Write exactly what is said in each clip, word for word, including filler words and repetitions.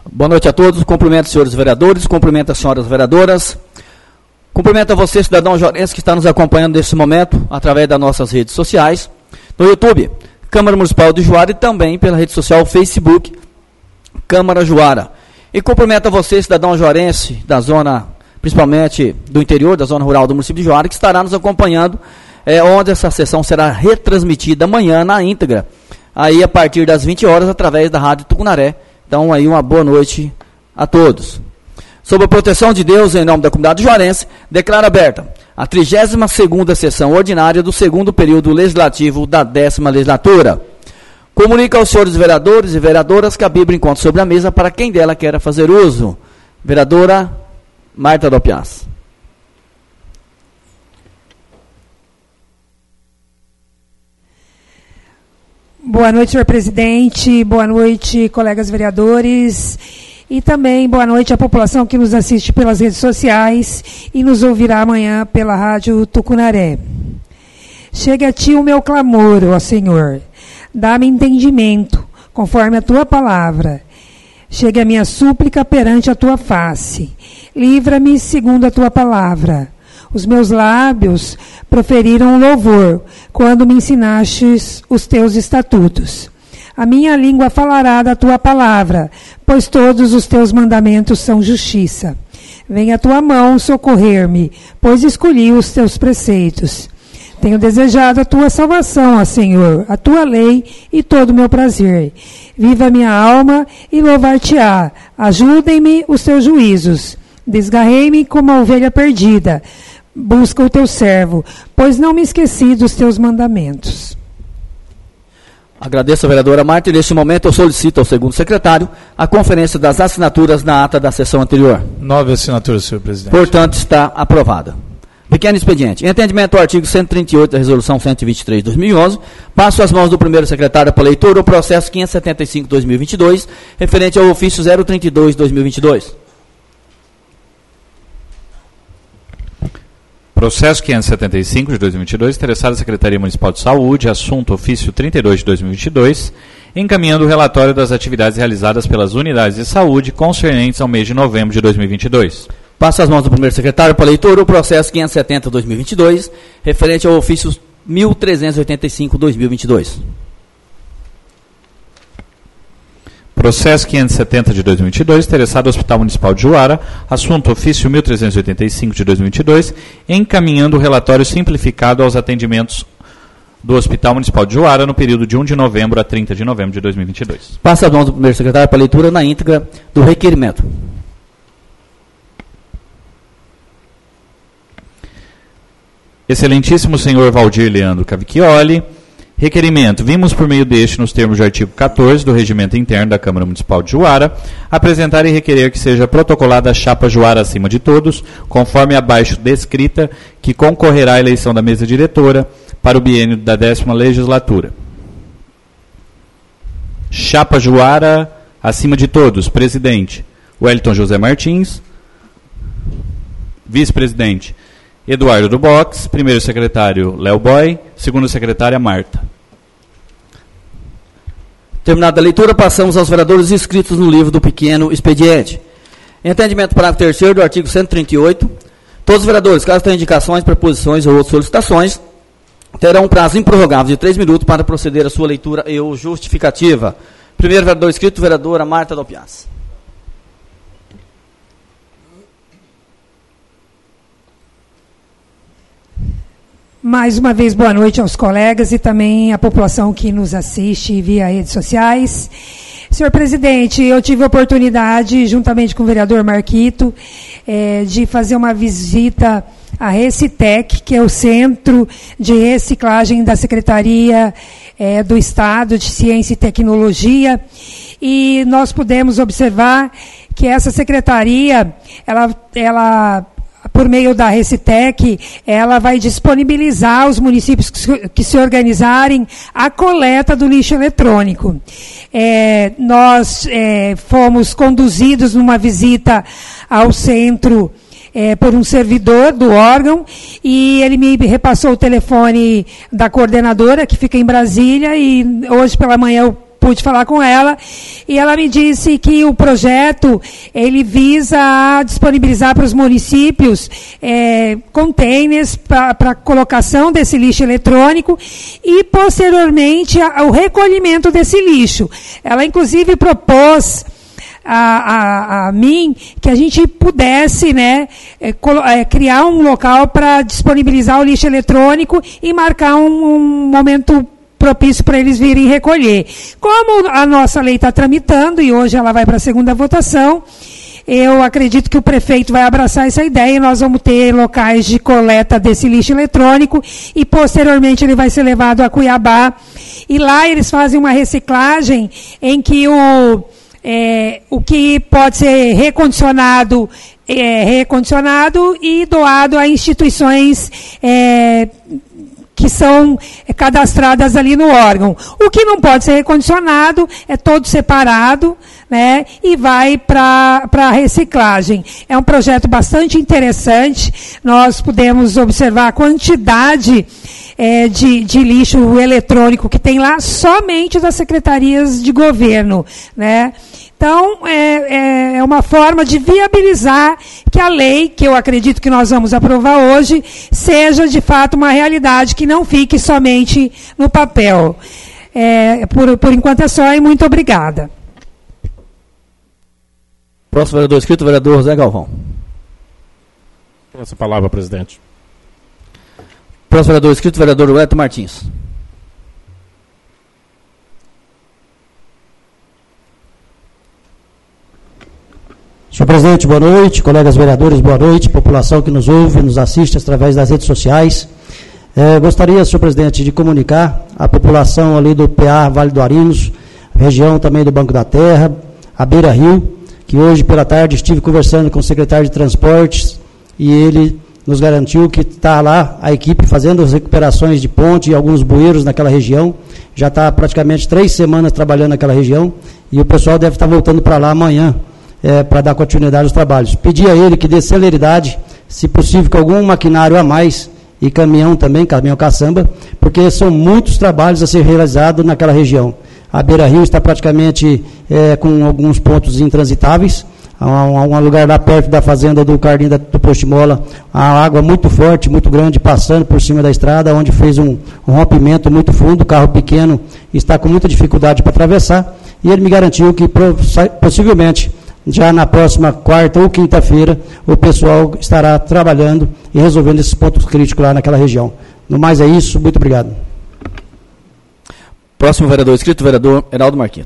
Boa noite a todos, cumprimento os senhores vereadores, cumprimento as senhoras vereadoras, cumprimento a você, cidadão joarense, que está nos acompanhando nesse momento, através das nossas redes sociais, no YouTube, Câmara Municipal de Juara, e também pela rede social Facebook, Câmara Juara. E cumprimento a você, cidadão joarense, da zona, principalmente do interior, da zona rural do município de Juara, que estará nos acompanhando, é, onde essa sessão será retransmitida amanhã na íntegra, aí a partir das vinte horas, através da Rádio Tucunaré. Então, aí uma boa noite a todos. Sob a proteção de Deus, em nome da comunidade juarense, declaro aberta a trigésima segunda sessão ordinária do segundo período legislativo da décima legislatura. Comunica aos senhores vereadores e vereadoras que a Bíblia encontra sobre a mesa para quem dela queira fazer uso. Vereadora Marta Dopias. Boa noite, senhor presidente, boa noite, colegas vereadores, e também boa noite à população que nos assiste pelas redes sociais e nos ouvirá amanhã pela Rádio Tucunaré. Chegue a ti o meu clamor, ó Senhor, dá-me entendimento, conforme a tua palavra. Chegue a minha súplica perante a tua face, livra-me segundo a tua palavra. Os meus lábios proferiram louvor, quando me ensinastes os teus estatutos. A minha língua falará da tua palavra, pois todos os teus mandamentos são justiça. Venha a tua mão socorrer-me, pois escolhi os teus preceitos. Tenho desejado a tua salvação, ó Senhor, a tua lei e todo o meu prazer. Viva a minha alma e louvar-te-á. Ajudem-me os teus juízos. Desgarrei-me como a ovelha perdida. Busca o teu servo, pois não me esqueci dos teus mandamentos. Agradeço a vereadora Marta, e neste momento eu solicito ao segundo secretário a conferência das assinaturas na ata da sessão anterior. Nove assinaturas, senhor presidente. Portanto, está aprovada. Pequeno expediente. Em entendimento ao artigo cento e trinta e oito da resolução cento e vinte e três de dois mil e onze, passo às mãos do primeiro secretário para leitura o processo quinhentos e setenta e cinco de dois mil e vinte e dois, referente ao ofício zero trinta e dois de dois mil e vinte e dois. Processo quinhentos e setenta e cinco de dois mil e vinte e dois, interessado à Secretaria Municipal de Saúde, assunto ofício trinta e dois de dois mil e vinte e dois, encaminhando o relatório das atividades realizadas pelas unidades de saúde concernentes ao mês de novembro de dois mil e vinte e dois. Passo às mãos do primeiro secretário para leitura o processo quinhentos e setenta de dois mil e vinte e dois, referente ao ofício mil trezentos e oitenta e cinco de dois mil e vinte e dois. Processo quinhentos e setenta de dois mil e vinte e dois, interessado ao Hospital Municipal de Juara, assunto ofício mil trezentos e oitenta e cinco de dois mil e vinte e dois, encaminhando o relatório simplificado aos atendimentos do Hospital Municipal de Juara no período de primeiro de novembro a trinta de novembro de dois mil e vinte e dois. Passa as mãos do primeiro secretário para leitura na íntegra do requerimento. Excelentíssimo senhor Valdir Leandro Cavicchioli, requerimento. Vimos por meio deste, nos termos do artigo quatorze do Regimento Interno da Câmara Municipal de Juara, apresentar e requerer que seja protocolada a chapa Juara acima de todos, conforme abaixo descrita, que concorrerá à eleição da mesa diretora para o biênio da décima legislatura. Chapa Juara acima de todos. Presidente, Wellington José Martins. Vice-presidente, Eduardo do Box. Primeiro secretário, Léo Boy. Segundo secretária, Marta. Terminada a leitura, passamos aos vereadores inscritos no livro do pequeno expediente. Em entendimento parágrafo terceiro do artigo cento e trinta e oito, todos os vereadores, caso tenham indicações, proposições ou outras solicitações, terão um prazo improrrogável de três minutos para proceder à sua leitura e ou justificativa. Primeiro vereador inscrito, vereadora Marta Dopias. Mais uma vez, boa noite aos colegas e também à população que nos assiste via redes sociais. Senhor presidente, eu tive a oportunidade, juntamente com o vereador Marquito, é, de fazer uma visita à Recitec, que é o Centro de Reciclagem da Secretaria é, do Estado de Ciência e Tecnologia, e nós pudemos observar que essa secretaria, ela... ela por meio da Recitec, ela vai disponibilizar aos municípios que se organizarem a coleta do lixo eletrônico. É, nós é, fomos conduzidos numa visita ao centro é, por um servidor do órgão, e ele me repassou o telefone da coordenadora, que fica em Brasília, e hoje pela manhã eu pude falar com ela, e ela me disse que o projeto, ele visa disponibilizar para os municípios é, containers para colocação desse lixo eletrônico e, posteriormente, a, o recolhimento desse lixo. Ela, inclusive, propôs A, a, a mim que a gente pudesse, né, é, colo, é, criar um local para disponibilizar o lixo eletrônico e marcar um, um momento propício para eles virem recolher. Como a nossa lei está tramitando e hoje ela vai para a segunda votação, eu acredito que o prefeito vai abraçar essa ideia e nós vamos ter locais de coleta desse lixo eletrônico e posteriormente ele vai ser levado a Cuiabá e lá eles fazem uma reciclagem em que o É, o que pode ser recondicionado é recondicionado e doado a instituições é, que são cadastradas ali no órgão. O que não pode ser recondicionado é todo separado, né, e vai para a reciclagem. É um projeto bastante interessante, nós podemos observar a quantidade é, de, de lixo eletrônico que tem lá somente das secretarias de governo, né. Então, é, é uma forma de viabilizar que a lei, que eu acredito que nós vamos aprovar hoje, seja de fato uma realidade, que não fique somente no papel. É, por, por enquanto é só e muito obrigada. Próximo vereador inscrito, vereador José Galvão. Essa palavra, presidente. Próximo vereador inscrito, vereador Wellington Martins. Senhor presidente, boa noite. Colegas vereadores, boa noite. População que nos ouve, nos assiste através das redes sociais. É, gostaria, senhor presidente, de comunicar à população ali do P A Vale do Arinos, região também do Banco da Terra, a Beira Rio, que hoje pela tarde estive conversando com o secretário de Transportes e ele nos garantiu que está lá a equipe fazendo as recuperações de ponte e alguns bueiros naquela região. Já está praticamente três semanas trabalhando naquela região e o pessoal deve estar voltando para lá amanhã. É, para dar continuidade aos trabalhos. Pedi a ele que dê celeridade, se possível, com algum maquinário a mais, e caminhão também, caminhão caçamba, porque são muitos trabalhos a ser realizados naquela região. A Beira Rio está praticamente é, com alguns pontos intransitáveis, há um, um lugar lá perto da fazenda do Carlinho da, do Postimola, a água muito forte, muito grande, passando por cima da estrada, onde fez um, um rompimento muito fundo, o carro pequeno está com muita dificuldade para atravessar, e ele me garantiu que possivelmente já na próxima quarta ou quinta-feira, o pessoal estará trabalhando e resolvendo esses pontos críticos lá naquela região. No mais é isso, muito obrigado. Próximo vereador inscrito, vereador Heraldo Marquinhos.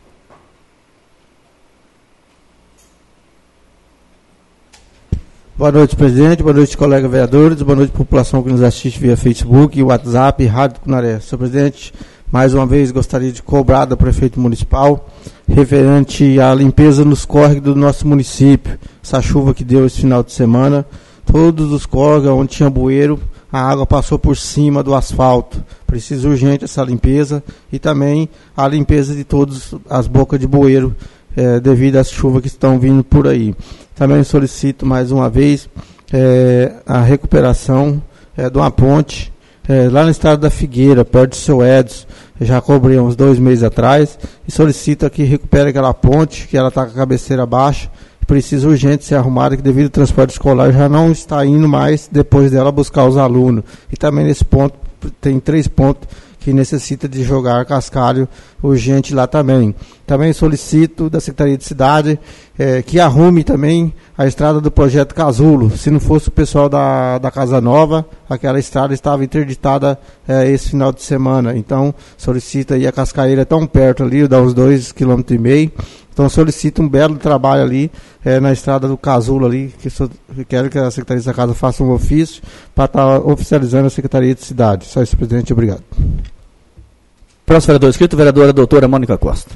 Boa noite, presidente, boa noite, colegas vereadores, boa noite, população que nos assiste via Facebook, WhatsApp, Rádio Cunaré. Senhor presidente, mais uma vez gostaria de cobrar do prefeito municipal referente à limpeza nos córregos do nosso município. Essa chuva que deu esse final de semana, todos os córregos onde tinha bueiro, a água passou por cima do asfalto. Precisa urgente essa limpeza e também a limpeza de todas as bocas de bueiro é, devido às chuvas que estão vindo por aí. Também solicito mais uma vez é, a recuperação é, de uma ponte É, lá no estado da Figueira, perto do seu Edson, já cobrei uns dois meses atrás, e solicito que recupere aquela ponte, que ela está com a cabeceira baixa, precisa urgente ser arrumada, que devido ao transporte escolar já não está indo mais depois dela buscar os alunos. E também nesse ponto, tem três pontos que necessita de jogar cascalho urgente lá também. Também solicito da Secretaria de Cidade eh, que arrume também a estrada do Projeto Casulo. Se não fosse o pessoal da, da Casa Nova, aquela estrada estava interditada eh, esse final de semana. Então, solicito aí, a Cascaeira é tão perto ali, dá uns dois quilômetros e meio. Então, solicito um belo trabalho ali eh, na estrada do Casulo ali, que so, quero que a Secretaria da Casa faça um ofício para estar tá oficializando a Secretaria de Cidade. Só isso, presidente. Obrigado. Próximo vereador inscrito, vereadora doutora Mônica Costa.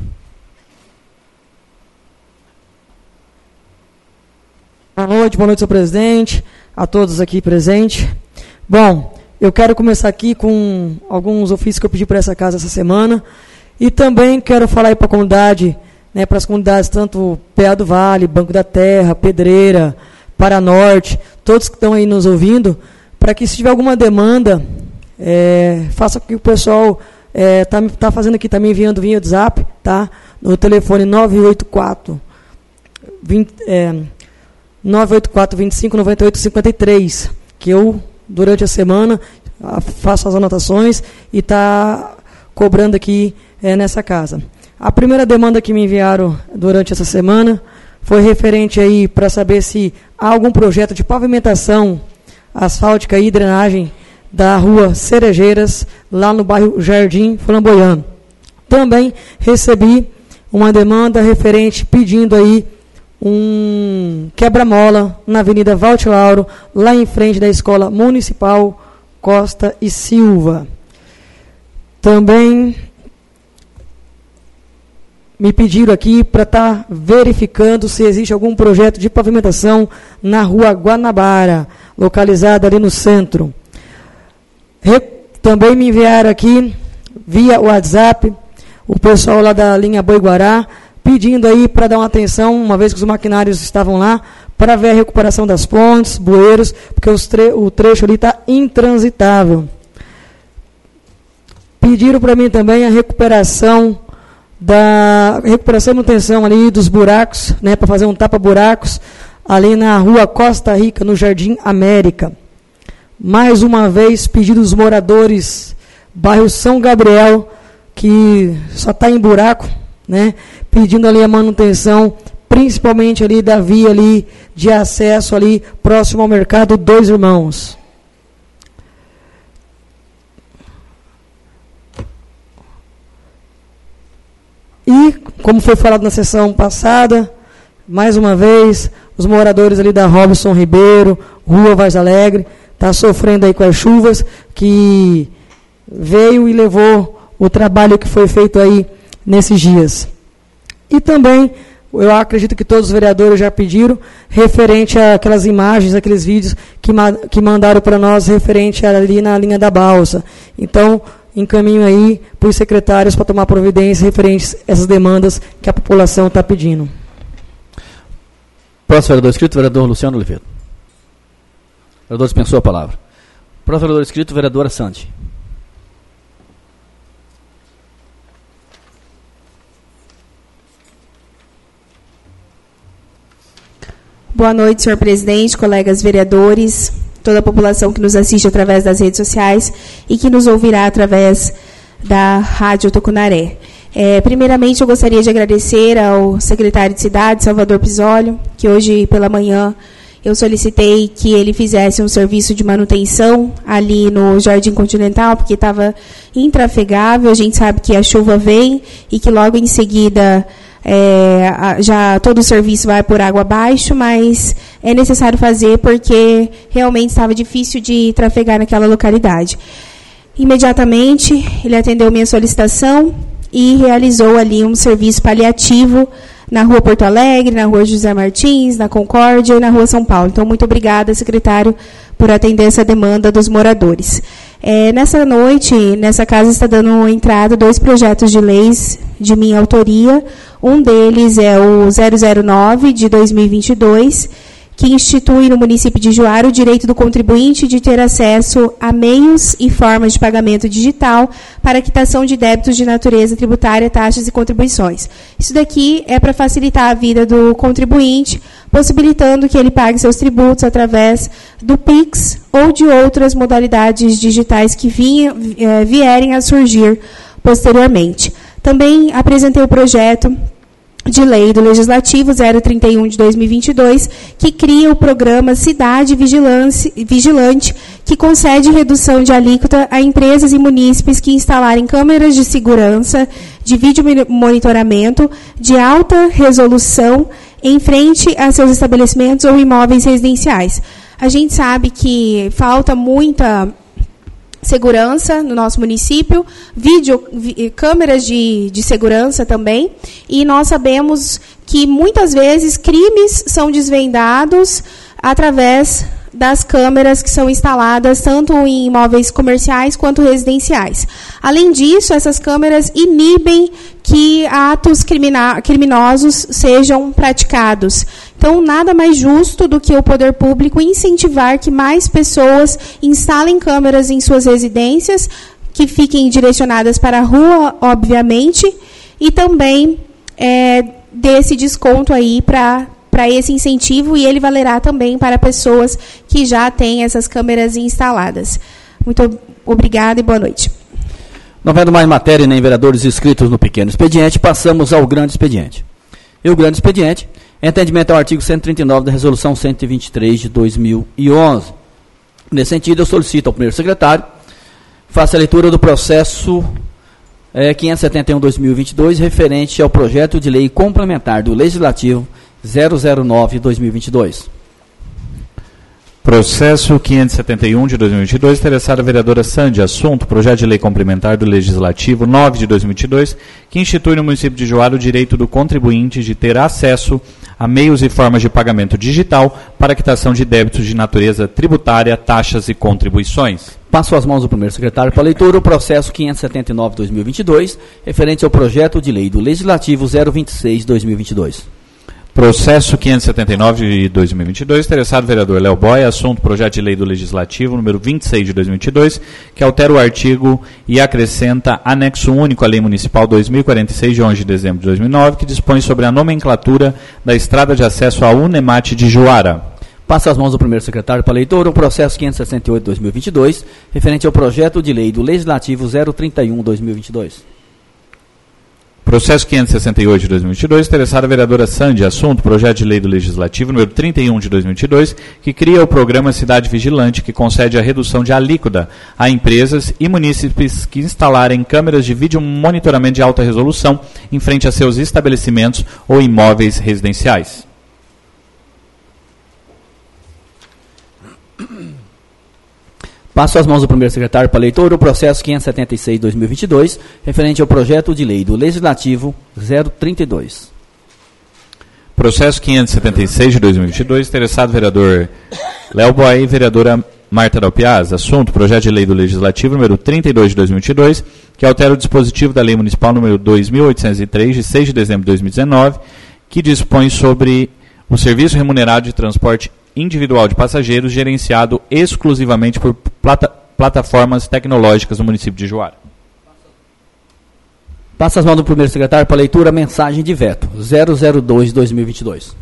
Boa noite, boa noite, senhor presidente, a todos aqui presentes. Bom, eu quero começar aqui com alguns ofícios que eu pedi para essa casa essa semana e também quero falar aí para a comunidade, né, para as comunidades, tanto P A do Vale, Banco da Terra, Pedreira, Paranorte, todos que estão aí nos ouvindo, para que se tiver alguma demanda, é, faça com que o pessoal é, tá, tá fazendo aqui, tá me enviando via WhatsApp, tá? No telefone nove oito quatro, vinte, é, nove oito quatro, vinte e cinco, noventa e oito, cinquenta e três, que eu, durante a semana, faço as anotações e tá cobrando aqui é, nessa casa. A primeira demanda que me enviaram durante essa semana foi referente aí para saber se há algum projeto de pavimentação asfáltica e drenagem da rua Cerejeiras, lá no bairro Jardim Flamboyant. Também recebi uma demanda referente pedindo aí um quebra-mola na Avenida Valte Lauro, lá em frente da Escola Municipal Costa e Silva. Também me pediram aqui para estar tá verificando se existe algum projeto de pavimentação na rua Guanabara, localizada ali no centro. Re, também me enviaram aqui, via WhatsApp, o pessoal lá da linha Boi-Guará, pedindo aí para dar uma atenção, uma vez que os maquinários estavam lá, para ver a recuperação das pontes, bueiros, porque os tre o trecho ali está intransitável. Pediram para mim também a recuperação da recuperação e manutenção ali dos buracos, né, para fazer um tapa-buracos ali na rua Costa Rica, no Jardim América. Mais uma vez, pedido dos moradores, bairro São Gabriel, que só está em buraco, né, pedindo ali a manutenção, principalmente ali da via ali de acesso ali próximo ao mercado Dois Irmãos. E, como foi falado na sessão passada, mais uma vez, os moradores ali da Robson Ribeiro, Rua Vaz Alegre, está sofrendo aí com as chuvas, que veio e levou o trabalho que foi feito aí nesses dias. E também, eu acredito que todos os vereadores já pediram, referente àquelas imagens, aqueles vídeos que, ma que mandaram para nós, referente ali na linha da balsa. Então, encaminho aí para os secretários para tomar providências referentes a essas demandas que a população está pedindo. Próximo vereador inscrito, vereador Luciano Oliveira. O vereador dispensou a palavra. Próximo vereador inscrito, vereadora Santi. Boa noite, senhor presidente, colegas vereadores, toda a população que nos assiste através das redes sociais e que nos ouvirá através da Rádio Tucunaré. É, primeiramente, eu gostaria de agradecer ao secretário de Cidade, Salvador Pizzolio, que hoje pela manhã eu solicitei que ele fizesse um serviço de manutenção ali no Jardim Continental, porque estava intrafegável. A gente sabe que a chuva vem e que logo em seguida É, já todo o serviço vai por água abaixo, mas é necessário fazer porque realmente estava difícil de trafegar naquela localidade. Imediatamente, ele atendeu minha solicitação e realizou ali um serviço paliativo na Rua Porto Alegre, na Rua José Martins, na Concórdia e na Rua São Paulo. Então, muito obrigada, secretário, por atender essa demanda dos moradores. É, nessa noite, nessa casa está dando entrada dois projetos de leis de minha autoria. Um deles é o zero zero nove de dois mil e vinte e dois, que institui no município de Juara o direito do contribuinte de ter acesso a meios e formas de pagamento digital para quitação de débitos de natureza tributária, taxas e contribuições. Isso daqui é para facilitar a vida do contribuinte, possibilitando que ele pague seus tributos através do Pix ou de outras modalidades digitais que vinha, eh, vierem a surgir posteriormente. Também apresentei o projeto de lei do Legislativo zero trinta e um de dois mil e vinte e dois, que cria o programa Cidade Vigilante, que concede redução de alíquota a empresas e munícipes que instalarem câmeras de segurança, de vídeo monitoramento de alta resolução em frente a seus estabelecimentos ou imóveis residenciais. A gente sabe que falta muita segurança no nosso município, vídeo, vi, câmeras de, de segurança também, e nós sabemos que muitas vezes crimes são desvendados através das câmeras que são instaladas tanto em imóveis comerciais quanto residenciais. Além disso, essas câmeras inibem que atos crimina- criminosos sejam praticados. Então, nada mais justo do que o poder público incentivar que mais pessoas instalem câmeras em suas residências, que fiquem direcionadas para a rua, obviamente, e também é, desse desconto aí para para esse incentivo, e ele valerá também para pessoas que já têm essas câmeras instaladas. Muito obrigada e boa noite. Não havendo mais matéria nem vereadores inscritos no pequeno expediente, passamos ao grande expediente. E o grande expediente é entendimento ao artigo cento e trinta e nove da Resolução cento e vinte e três de dois mil e onze. Nesse sentido, eu solicito ao primeiro secretário faça a leitura do processo é, quinhentos e setenta e um barra dois mil e vinte e dois, referente ao projeto de lei complementar do Legislativo zero zero nove barra dois mil e vinte e dois. Processo quinhentos e setenta e um de dois mil e vinte e dois, interessada a vereadora Sandy. Assunto: projeto de lei complementar do Legislativo nove de dois mil e vinte e dois, que institui no município de Juara o direito do contribuinte de ter acesso a meios e formas de pagamento digital para quitação de débitos de natureza tributária, taxas e contribuições. Passo às mãos do primeiro secretário para leitura o processo quinhentos e setenta e nove barra dois mil e vinte e dois, referente ao projeto de lei do Legislativo zero vinte e seis de dois mil e vinte e dois. Processo quinhentos e setenta e nove de dois mil e vinte e dois, interessado vereador Léo Boy. Assunto: projeto de lei do Legislativo número vinte e seis de dois mil e vinte e dois, que altera o artigo e acrescenta anexo único à Lei Municipal dois mil e quarenta e seis de onze de dezembro de dois mil e nove, que dispõe sobre a nomenclatura da estrada de acesso à Unemate de Juara. Passa às mãos do primeiro secretário para leitura o processo quinhentos e sessenta e oito de dois mil e vinte e dois, referente ao projeto de lei do Legislativo zero trinta e um de dois mil e vinte e dois. Processo quinhentos e sessenta e oito de dois mil e vinte e dois, interessada a vereadora Sandy. Assunto: projeto de lei do Legislativo número trinta e um de dois mil e vinte e dois, que cria o programa Cidade Vigilante, que concede a redução de alíquota a empresas e munícipes que instalarem câmeras de vídeo monitoramento de alta resolução em frente a seus estabelecimentos ou imóveis residenciais. Passo às mãos do primeiro secretário para leitura o processo quinhentos e setenta e seis de dois mil e vinte e dois, referente ao projeto de lei do Legislativo zero trinta e dois. Processo quinhentos e setenta e seis de dois mil e vinte e dois, interessado vereador Léo Boy e vereadora Marta Dalpiaz. Assunto: projeto de lei do Legislativo número trinta e dois de dois mil e vinte e dois, que altera o dispositivo da Lei Municipal número dois mil oitocentos e três, de seis de dezembro de dois mil e dezenove, que dispõe sobre o serviço remunerado de transporte individual de passageiros gerenciado exclusivamente por plata plataformas tecnológicas no município de Juara. Passa as mãos do primeiro secretário para leitura a mensagem de veto zero zero dois de dois mil e vinte e dois.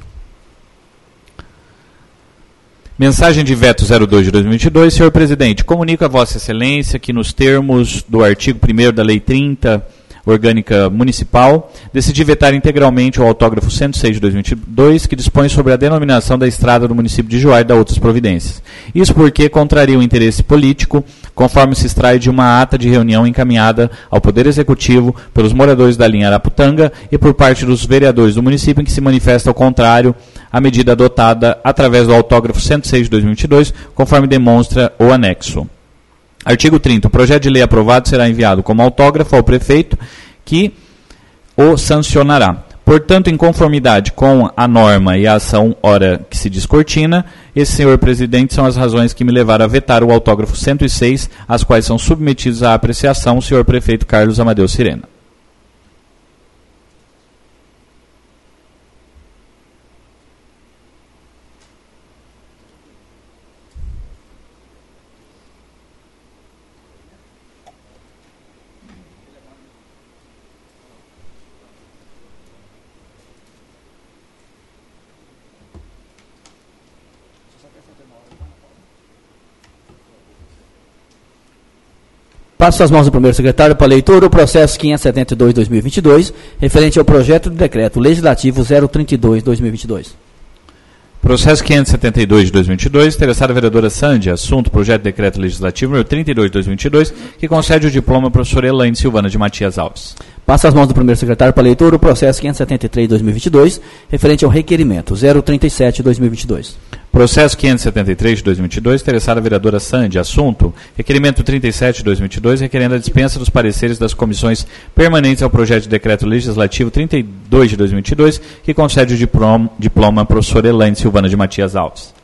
Mensagem de veto zero dois de dois mil e vinte e dois. Senhor presidente, comunico a Vossa Excelência que nos termos do artigo primeiro da Lei trinta Orgânica Municipal, decidi vetar integralmente o autógrafo cento e seis de dois mil e vinte e dois, que dispõe sobre a denominação da estrada do município de Juara e da outras providências. Isso porque contraria o interesse político, conforme se extrai de uma ata de reunião encaminhada ao Poder Executivo pelos moradores da linha Araputanga e por parte dos vereadores do município, em que se manifesta ao contrário à medida adotada através do autógrafo cento e seis de dois mil e vinte e dois, conforme demonstra o anexo. Artigo trinta. O projeto de lei aprovado será enviado como autógrafo ao prefeito, que o sancionará. Portanto, em conformidade com a norma e a ação ora que se descortina, esse, senhor presidente, são as razões que me levaram a vetar o autógrafo cento e seis, as quais são submetidos à apreciação o senhor prefeito Carlos Amadeu Sirena. Passo às mãos do primeiro secretário para leitura o processo quinhentos e setenta e dois de dois mil e vinte e dois, referente ao projeto de decreto legislativo zero trinta e dois de dois mil e vinte e dois. Processo quinhentos e setenta e dois de dois mil e vinte e dois, interessada a vereadora Sandy. Assunto: projeto de decreto legislativo número trinta e dois de dois mil e vinte e dois, que concede o diploma à professora Elaine Silvana de Matias Alves. Passa às mãos do primeiro secretário para leitura o processo quinhentos e setenta e três de dois mil e vinte e dois, referente ao requerimento zero trinta e sete de dois mil e vinte e dois. Processo quinhentos e setenta e três de dois mil e vinte e dois, interessada a vereadora Sandy. Assunto: requerimento trinta e sete de dois mil e vinte e dois, requerendo a dispensa dos pareceres das comissões permanentes ao projeto de decreto legislativo trinta e dois de dois mil e vinte e dois, que concede o diploma, diploma à professora Elaine Silvana de Matias Alves.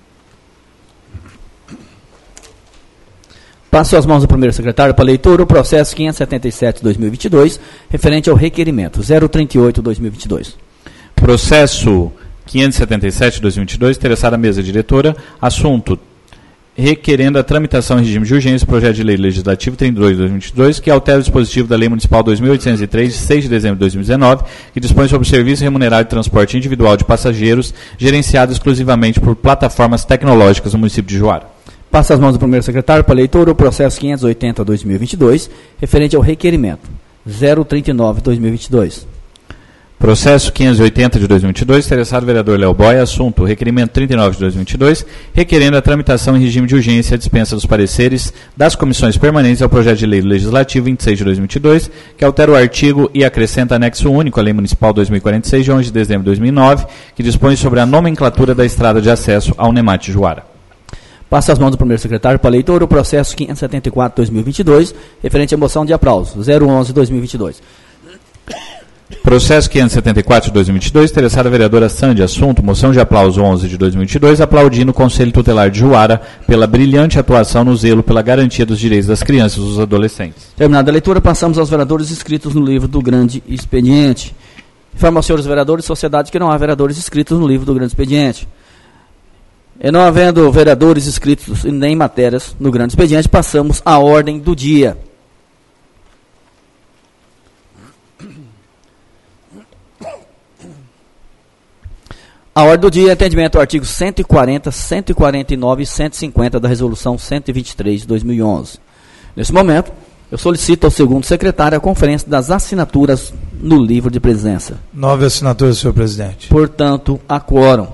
Passo às mãos do primeiro secretário para leitura o processo quinhentos e setenta e sete de dois mil e vinte e dois, referente ao requerimento zero trinta e oito de dois mil e vinte e dois. Processo quinhentos e setenta e sete de dois mil e vinte e dois, interessada a mesa diretora. Assunto: requerendo a tramitação em regime de urgência do projeto de lei legislativo trinta e dois de dois mil e vinte e dois, que altera o dispositivo da Lei Municipal dois mil oitocentos e três, de seis de dezembro de dois mil e dezenove, que dispõe sobre o serviço remunerado de transporte individual de passageiros, gerenciado exclusivamente por plataformas tecnológicas no município de Juara. Passa as mãos do primeiro secretário para leitura o processo quinhentos e oitenta barra dois mil e vinte e dois, referente ao requerimento zero trinta e nove barra dois mil e vinte e dois. Processo quinhentos e oitenta de dois mil e vinte e dois, interessado vereador Léo Boy, assunto, requerimento trinta e nove de dois mil e vinte e dois, requerendo a tramitação em regime de urgência e a dispensa dos pareceres das comissões permanentes ao projeto de lei legislativo vinte e seis de dois mil e vinte e dois, que altera o artigo e acrescenta anexo único à Lei Municipal dois mil e quarenta e seis, de onze de dezembro de dois mil e nove, que dispõe sobre a nomenclatura da estrada de acesso ao Nemate Juara. Passa as mãos do primeiro secretário para leitura o processo quinhentos e setenta e quatro barra dois mil e vinte e dois, referente à moção de aplauso zero onze barra dois mil e vinte e dois. Processo quinhentos e setenta e quatro de dois mil e vinte e dois, interessada a vereadora Sandy, assunto, moção de aplauso onze de dois mil e vinte e dois, aplaudindo o Conselho Tutelar de Juara pela brilhante atuação no zelo pela garantia dos direitos das crianças e dos adolescentes. Terminada a leitura, passamos aos vereadores inscritos no livro do Grande Expediente. Informo aos senhores vereadores e sociedade que não há vereadores inscritos no livro do Grande Expediente. E não havendo vereadores inscritos e nem matérias no Grande Expediente, passamos à ordem do dia. A ordem do dia é atendimento ao artigo cento e quarenta, cento e quarenta e nove e cento e cinquenta da Resolução cento e vinte e três de dois mil e onze. Nesse momento, eu solicito ao segundo secretário a conferência das assinaturas no livro de presença. Nove assinaturas, senhor presidente. Portanto, há quórum.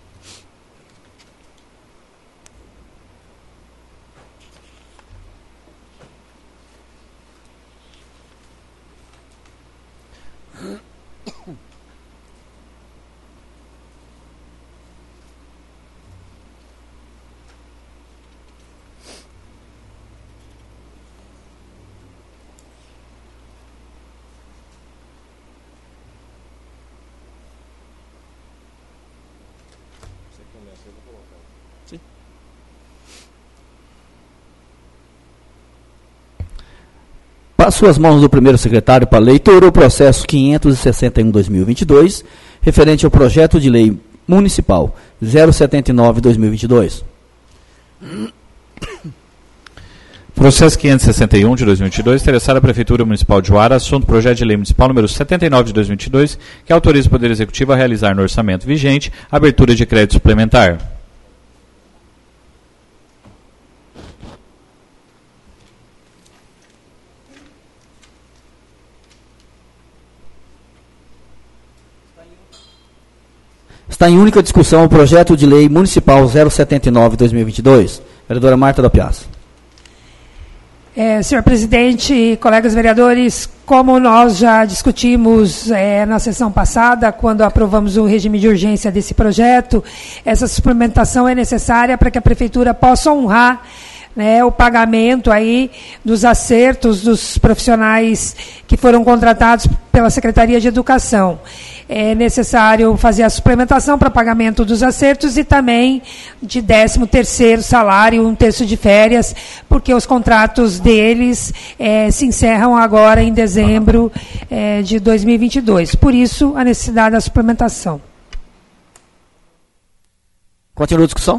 Passo as mãos do primeiro secretário para leitura o processo quinhentos e sessenta e um barra dois mil e vinte e dois, referente ao projeto de lei municipal zero setenta e nove barra dois mil e vinte e dois. Processo quinhentos e sessenta e um de dois mil e vinte e dois, interessado à Prefeitura Municipal de Juara, assunto projeto de lei municipal número setenta e nove de dois mil e vinte e dois, que autoriza o Poder Executivo a realizar no orçamento vigente abertura de crédito suplementar. Está em única discussão o projeto de lei municipal zero setenta e nove barra dois mil e vinte e dois. Vereadora Marta da Piazza. É, senhor presidente, colegas vereadores, como nós já discutimos é, na sessão passada, quando aprovamos o regime de urgência desse projeto, essa suplementação é necessária para que a Prefeitura possa honrar, né, o pagamento aí dos acertos dos profissionais que foram contratados pela Secretaria de Educação. É necessário fazer a suplementação para pagamento dos acertos e também de décimo terceiro salário, um terço de férias, porque os contratos deles é, se encerram agora em dezembro é, de dois mil e vinte e dois. Por isso, a necessidade da suplementação. Continua a discussão?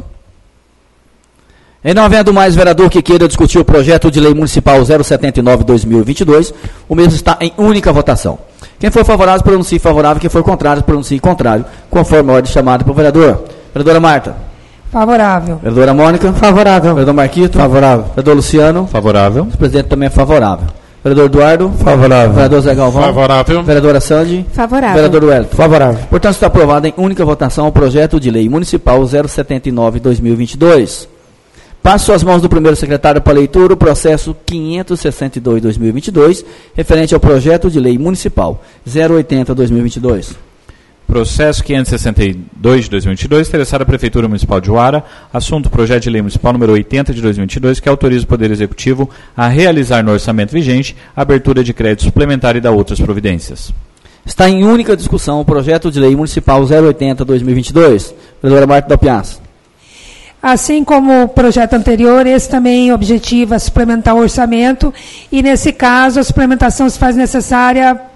E não havendo mais vereador que queira discutir o projeto de lei municipal zero setenta e nove barra dois mil e vinte e dois, o mesmo está em única votação. Quem for favorável, pronuncie favorável. Quem for contrário, pronuncie contrário, conforme a ordem chamada pelo vereador. Vereadora Marta. Favorável. Vereadora Mônica. Favorável. Vereador Marquito. Favorável. Vereador Luciano. Favorável. O presidente também é favorável. Vereador Eduardo. Favorável. Vereador Zé Galvão. Favorável. Vereadora Sandy. Favorável. Vereador Wellington. Favorável. Portanto, está aprovado em única votação o projeto de lei municipal zero setenta e nove barra dois mil e vinte e dois. Passo às mãos do primeiro secretário para leitura o processo quinhentos e sessenta e dois barra dois mil e vinte e dois, referente ao projeto de lei municipal zero oitenta barra dois mil e vinte e dois. Processo quinhentos e sessenta e dois de dois mil e vinte e dois, interessado à Prefeitura Municipal de Juara, assunto projeto de lei municipal número oitenta de dois mil e vinte e dois, que autoriza o Poder Executivo a realizar no orçamento vigente a abertura de crédito suplementar e da outras providências. Está em única discussão o projeto de lei municipal zero oitenta barra dois mil e vinte e dois. Vereadora Marta da Piazza. Assim como o projeto anterior, esse também objetiva suplementar o orçamento e, nesse caso, a suplementação se faz necessária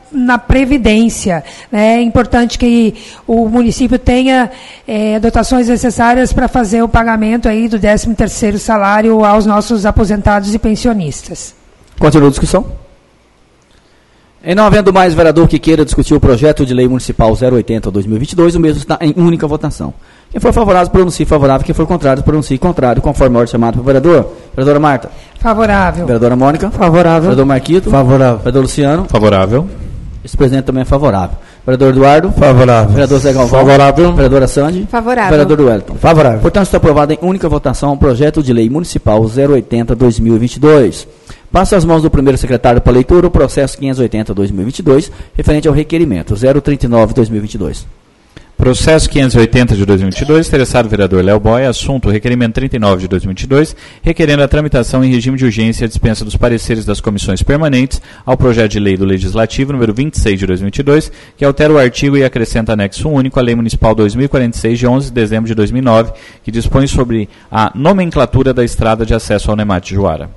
na Previdência. Né? É importante que o município tenha é, dotações necessárias para fazer o pagamento aí do décimo terceiro salário aos nossos aposentados e pensionistas. Continua a discussão. Em não havendo mais vereador que queira discutir o projeto de lei municipal zero oitenta barra dois mil e vinte e dois, o mesmo está em única votação. Quem for favorável, pronuncie favorável. Quem for contrário, pronuncie contrário, conforme a ordem chamada pelo vereador. Vereadora Marta. Favorável. Vereadora Mônica. Favorável. Vereador Marquito. Favorável. Vereador Luciano. Favorável. Vice-presidente também é favorável. Vereador Eduardo. Favorável. Vereador Zé Galvão. Favorável. Vereadora Sandy. Favorável. Vereador Wellington. Favorável. Portanto, está aprovado em única votação o projeto de lei municipal zero oitenta barra dois mil e vinte e dois. Passa às mãos do primeiro secretário para leitura o processo quinhentos e oitenta barra dois mil e vinte e dois, referente ao requerimento zero trinta e nove barra dois mil e vinte e dois. Processo quinhentos e oitenta de dois mil e vinte e dois, interessado vereador Léo Boy, assunto requerimento trinta e nove de dois mil e vinte e dois, requerendo a tramitação em regime de urgência e a dispensa dos pareceres das comissões permanentes ao projeto de lei do Legislativo número vinte e seis de dois mil e vinte e dois, que altera o artigo e acrescenta anexo único à Lei Municipal dois mil e quarenta e seis de onze de dezembro de dois mil e nove, que dispõe sobre a nomenclatura da estrada de acesso ao Nemate Juara.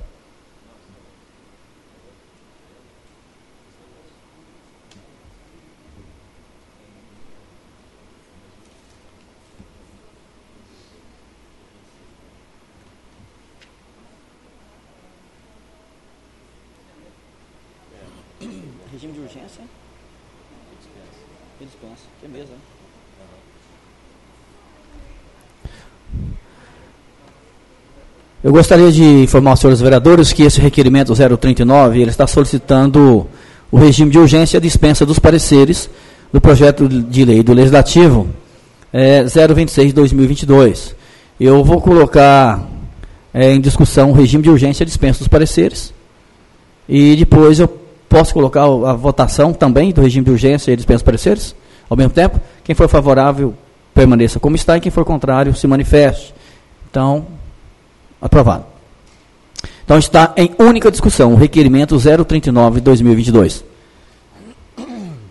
Regime de urgência e dispensa. Que mesa, né? Eu gostaria de informar aos senhores vereadores que esse requerimento zero trinta e nove ele está solicitando o regime de urgência e a dispensa dos pareceres do projeto de lei do Legislativo é, zero vinte e seis de dois mil e vinte e dois. Eu vou colocar é, em discussão o regime de urgência e a dispensa dos pareceres e depois eu posso colocar a votação também do regime de urgência e dispensa de pareceres ao mesmo tempo. Quem for favorável permaneça como está e quem for contrário se manifeste. Então, aprovado. Então está em única discussão o requerimento zero trinta e nove de dois mil e vinte e dois. Eu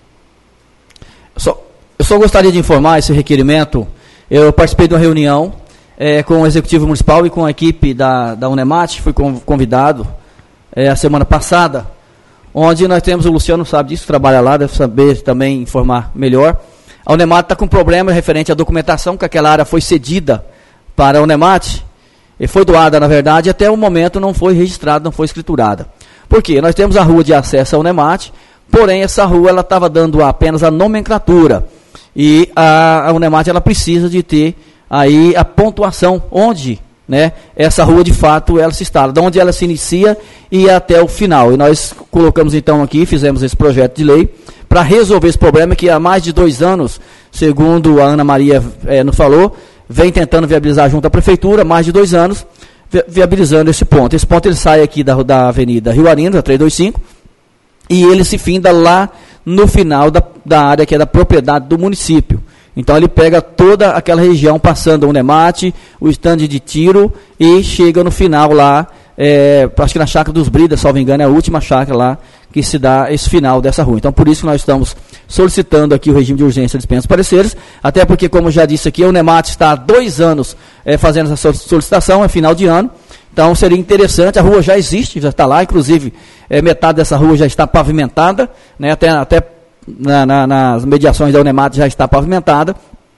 só, eu só gostaria de informar esse requerimento. Eu participei de uma reunião é, com o Executivo Municipal e com a equipe da, da Unemate, fui convidado é, a semana passada, onde nós temos, o Luciano sabe disso, trabalha lá, deve saber também informar melhor. A Unemate está com um problema referente à documentação, que aquela área foi cedida para a Unemate, e foi doada, na verdade, até o momento não foi registrada, não foi escriturada. Por quê? Nós temos a rua de acesso à Unemate, porém essa rua ela estava dando apenas a nomenclatura, e a, a Unemate ela precisa de ter aí a pontuação, onde... Né? Essa rua, de fato, ela se instala, de onde ela se inicia e até o final. E nós colocamos, então, aqui, fizemos esse projeto de lei para resolver esse problema que há mais de dois anos, segundo a Ana Maria é, nos falou, vem tentando viabilizar junto à Prefeitura, mais de dois anos, vi viabilizando esse ponto. Esse ponto ele sai aqui da, da Avenida Rio Arindo, trezentos e vinte e cinco, e ele se finda lá no final da, da área que é da propriedade do município. Então ele pega toda aquela região, passando o Unemate, o estande de tiro, e chega no final lá, é, acho que na Chácara dos Bridas, salvo engano, é a última chácara lá que se dá esse final dessa rua. Então por isso que nós estamos solicitando aqui o regime de urgência de dispensa de pareceres, até porque, como já disse aqui, o Unemate está há dois anos é, fazendo essa solicitação, é final de ano. Então seria interessante, a rua já existe, já está lá, inclusive é, metade dessa rua já está pavimentada, né, até... até Na, na, nas mediações da Unemate já está pavimentada,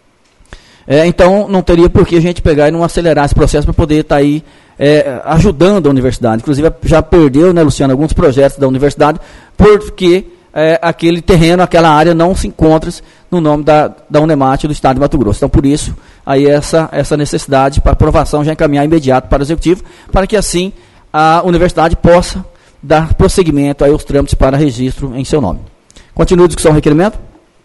é, então não teria por que a gente pegar e não acelerar esse processo para poder estar tá aí é, ajudando a universidade. Inclusive já perdeu, né, Luciano, alguns projetos da universidade, porque é, aquele terreno, aquela área não se encontra no nome da, da Unemate do Estado de Mato Grosso. Então, por isso, aí essa, essa necessidade para aprovação já encaminhar imediato para o Executivo, para que assim a universidade possa dar prosseguimento aí aos trâmites para registro em seu nome. Continua a discussão do requerimento.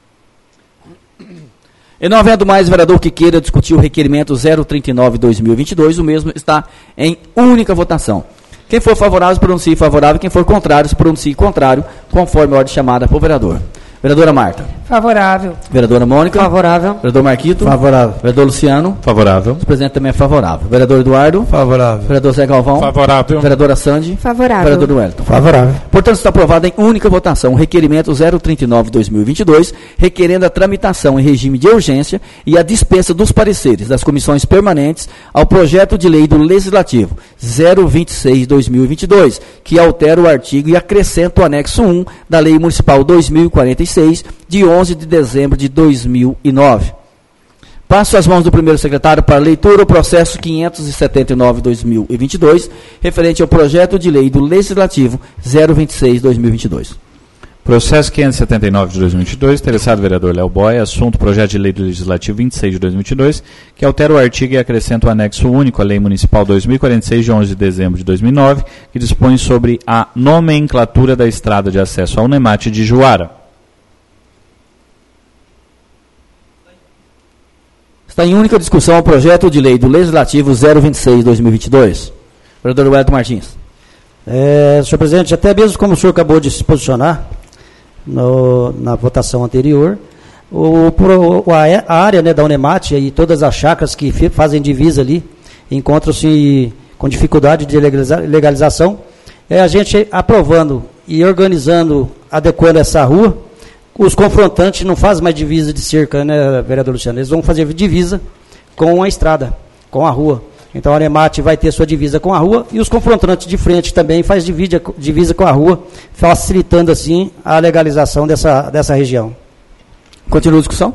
E não havendo mais vereador que queira discutir o requerimento zero trinta e nove de dois mil e vinte e dois, o mesmo está em única votação. Quem for favorável, se pronuncie favorável. Quem for contrário, se pronuncie contrário, conforme a ordem chamada por vereador. Vereadora Marta. Favorável. Vereadora Mônica. Favorável. Vereador Marquito. Favorável. Vereador Luciano. Favorável. O presidente também é favorável. Vereador Eduardo. Favorável. Vereador Zé Galvão. Favorável. Vereadora Sandy. Favorável. Vereador Wellington. Favorável. Portanto, está aprovado em única votação o requerimento zero trinta e nove barra dois mil e vinte e dois, requerendo a tramitação em regime de urgência e a dispensa dos pareceres das comissões permanentes ao projeto de lei do Legislativo zero vinte e seis barra dois mil e vinte e dois, que altera o artigo e acrescenta o anexo um da Lei Municipal dois mil e quarenta e seis, de onze de dezembro de dois mil e nove. Passo às mãos do primeiro secretário para leitura o processo quinhentos e setenta e nove barra dois mil e vinte e dois, referente ao projeto de lei do Legislativo zero vinte e seis barra dois mil e vinte e dois. Processo quinhentos e setenta e nove de dois mil e vinte e dois, interessado vereador Léo Boia, assunto projeto de lei do Legislativo vinte e seis de dois mil e vinte e dois, que altera o artigo e acrescenta o anexo único à Lei Municipal dois mil e quarenta e seis, de onze de dezembro de dois mil e nove, que dispõe sobre a nomenclatura da estrada de acesso ao Nemate de Juara. Está em única discussão o projeto de lei do Legislativo zero vinte e seis barra dois mil e vinte e dois. Vereador Wellington Martins. É, senhor presidente, até mesmo como o senhor acabou de se posicionar no, na votação anterior, o, o, a, a área, né, da Unemate e todas as chacras que fi, fazem divisa ali encontram-se com dificuldade de legaliza, legalização. É a gente aprovando e organizando, adequando essa rua. Os confrontantes não fazem mais divisa de cerca, né, vereador Luciano? Eles vão fazer divisa com a estrada, com a rua. Então a Unemate vai ter sua divisa com a rua e os confrontantes de frente também faz divisa, divisa com a rua, facilitando assim a legalização dessa, dessa região. Continua a discussão?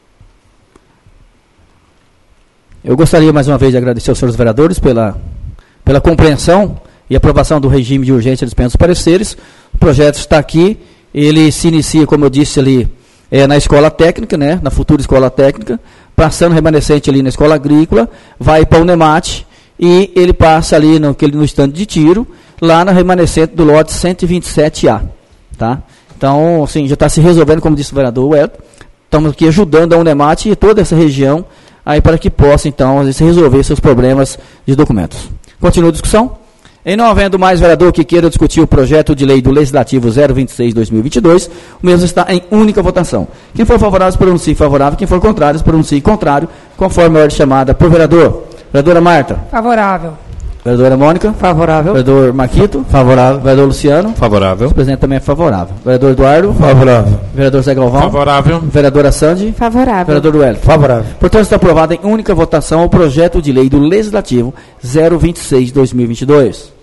Eu gostaria mais uma vez de agradecer aos senhores vereadores pela, pela compreensão e aprovação do regime de urgência de dispensa dos pareceres. O projeto está aqui, ele se inicia, como eu disse ali, é, na escola técnica, né, na futura escola técnica, passando remanescente ali na escola agrícola, vai para o Nemate e ele passa ali no, no estande de tiro, lá na remanescente do lote cento e vinte e sete A. Tá? Então, assim, já está se resolvendo, como disse o vereador Wellington, estamos aqui ajudando a Unemate e toda essa região aí para que possa, então, às vezes, resolver seus problemas de documentos. Continua a discussão? Em não havendo mais vereador que queira discutir o projeto de lei do Legislativo zero vinte e seis barra dois mil e vinte e dois, o mesmo está em única votação. Quem for favorável, pronuncie favorável. Quem for contrário, pronuncie contrário, conforme a ordem chamada por vereador. Vereadora Marta. Favorável. Vereadora Mônica. Favorável. Vereador Marquito. Favorável. Vereador Luciano. Favorável. O presidente também é favorável. Vereador Eduardo. Favorável. Vereador Zé Galvão. Favorável. Vereadora Sandy. Favorável. Vereador Wellington. Favorável. Portanto, está aprovado em única votação o projeto de lei do Legislativo zero vinte e seis barra dois mil e vinte e dois.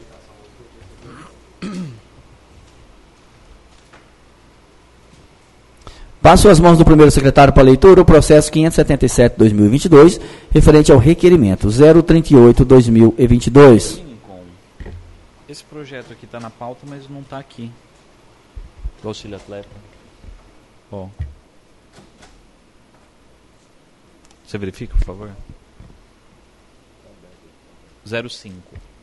Passo às mãos do primeiro secretário para leitura o processo quinhentos e setenta e sete barra dois mil e vinte e dois, referente ao requerimento zero trinta e oito barra dois mil e vinte e dois. Esse projeto aqui está na pauta, mas não está aqui. Do auxílio atleta. Bom. Você verifica, por favor? zero cinco.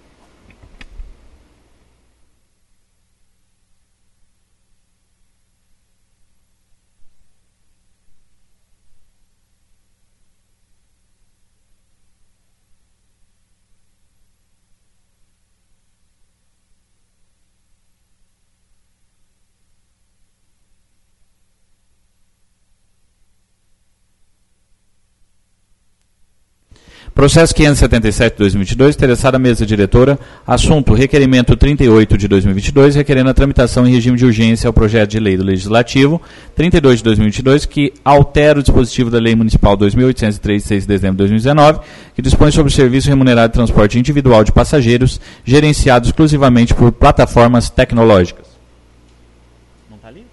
Processo quinhentos e setenta e sete de dois mil e vinte e dois, interessada a mesa diretora, assunto requerimento trinta e oito de dois mil e vinte e dois, requerendo a tramitação em regime de urgência ao projeto de lei do Legislativo trinta e dois de dois mil e vinte e dois, que altera o dispositivo da Lei Municipal dois mil oitocentos e três, de seis de dezembro de dois mil e dezenove, que dispõe sobre o serviço remunerado de transporte individual de passageiros, gerenciado exclusivamente por plataformas tecnológicas. Não está ali?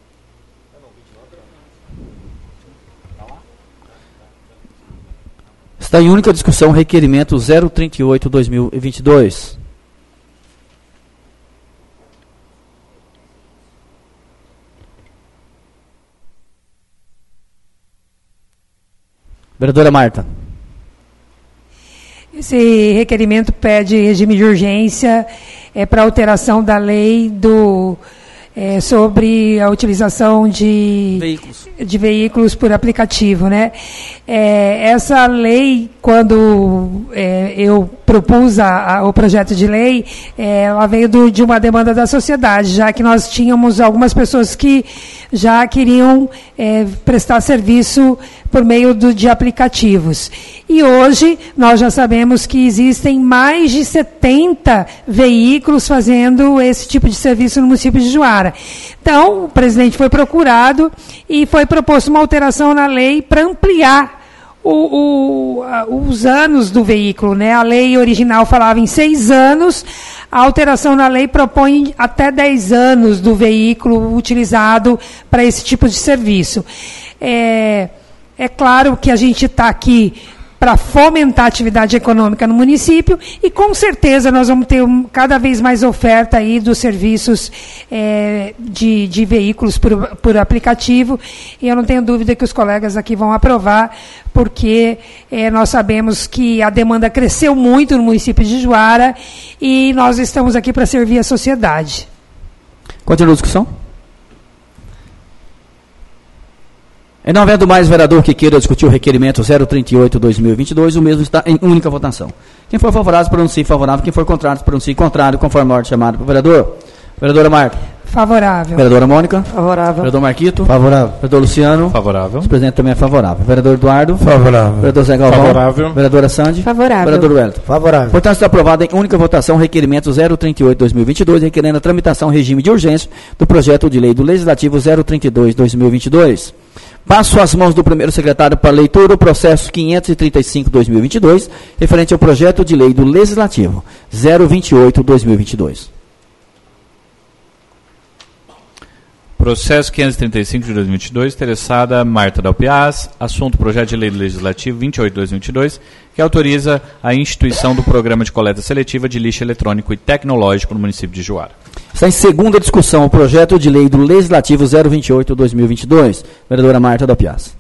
Está em única discussão requerimento zero trinta e oito barra dois mil e vinte e dois. Vereadora Marta. Esse requerimento pede regime de urgência é, para alteração da lei do é, sobre a utilização de veículos, de veículos por aplicativo, né? É, essa lei, quando é, eu propus a, a, o projeto de lei, é, ela veio do, de uma demanda da sociedade, já que nós tínhamos algumas pessoas que já queriam é, prestar serviço por meio do, de aplicativos. E hoje nós já sabemos que existem mais de setenta veículos fazendo esse tipo de serviço no município de Juara. Então, o presidente foi procurado e foi proposto uma alteração na lei para ampliar O, o, a, os anos do veículo, né? A lei original falava em seis anos, a alteração na lei propõe até dez anos do veículo utilizado para esse tipo de serviço. É, é claro que a gente está aqui para fomentar a atividade econômica no município e, com certeza, nós vamos ter um, cada vez mais oferta aí dos serviços é, de, de veículos por, por aplicativo, e eu não tenho dúvida que os colegas aqui vão aprovar, porque é, nós sabemos que a demanda cresceu muito no município de Juara e nós estamos aqui para servir a sociedade. Continua a discussão? E não havendo mais vereador que queira discutir o requerimento zero trinta e oito barra dois mil e vinte e dois, o mesmo está em única votação. Quem for favorável, pronuncie favorável. Quem for contrário, pronuncie contrário, conforme a ordem chamada pelo vereador. Vereadora Marta. Favorável. Vereadora Mônica. Favorável. Vereador Marquito. Favorável. Vereador Luciano. Favorável. O presidente também é favorável. Vereador Eduardo. Favorável. Vereador Zé Galvão. Favorável. Vereadora Sandy. Favorável. Vereador Wellington. Favorável. Portanto, está aprovado em única votação o requerimento zero trinta e oito barra dois mil e vinte e dois, requerendo a tramitação em regime de urgência do projeto de lei do Legislativo zero trinta e dois barra dois mil e vinte e dois. Passo às mãos do primeiro secretário para leitura o processo quinhentos e trinta e cinco barra dois mil e vinte e dois, referente ao projeto de lei do Legislativo zero vinte e oito barra dois mil e vinte e dois. Processo quinhentos e trinta e cinco de dois mil e vinte e dois, interessada Marta Dalpiaz, assunto projeto de lei do Legislativo vinte e oito barra dois mil e vinte e dois, que autoriza a instituição do programa de coleta seletiva de lixo eletrônico e tecnológico no município de Juara. Está em segunda discussão o projeto de lei do Legislativo zero vinte e oito barra dois mil e vinte e dois. Vereadora Marta Dalpiaz.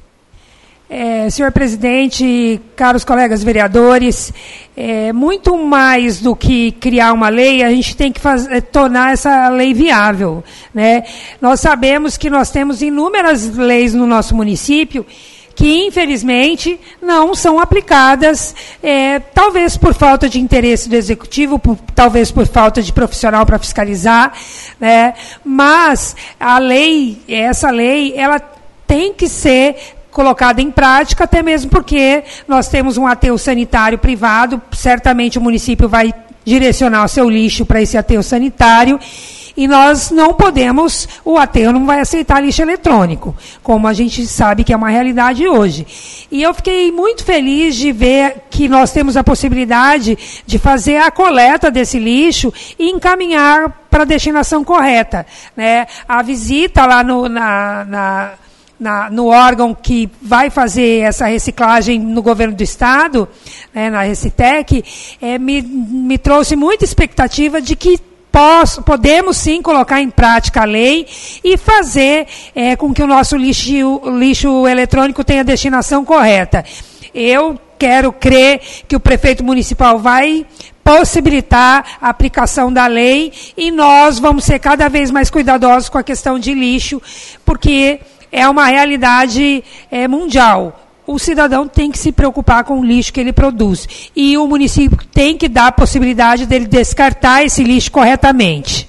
É, senhor presidente, caros colegas vereadores, é, muito mais do que criar uma lei, a gente tem que fazer, tornar essa lei viável, né? Nós sabemos que nós temos inúmeras leis no nosso município que, infelizmente, não são aplicadas, é, talvez por falta de interesse do Executivo, por, talvez por falta de profissional para fiscalizar, né? Mas a lei, essa lei, ela tem que ser colocada em prática, até mesmo porque nós temos um aterro sanitário privado, certamente o município vai direcionar o seu lixo para esse aterro sanitário, e nós não podemos, o aterro não vai aceitar lixo eletrônico, como a gente sabe que é uma realidade hoje. E eu fiquei muito feliz de ver que nós temos a possibilidade de fazer a coleta desse lixo e encaminhar para a destinação correta, né? A visita lá no, na, na Na, no órgão que vai fazer essa reciclagem no governo do estado, né, na Recitec, é, me, me trouxe muita expectativa de que posso, podemos sim colocar em prática a lei e fazer é, com que o nosso lixo, lixo eletrônico tenha a destinação correta. Eu quero crer que o prefeito municipal vai possibilitar a aplicação da lei e nós vamos ser cada vez mais cuidadosos com a questão de lixo, porque é uma realidade é, mundial. O cidadão tem que se preocupar com o lixo que ele produz. E o município tem que dar a possibilidade dele descartar esse lixo corretamente.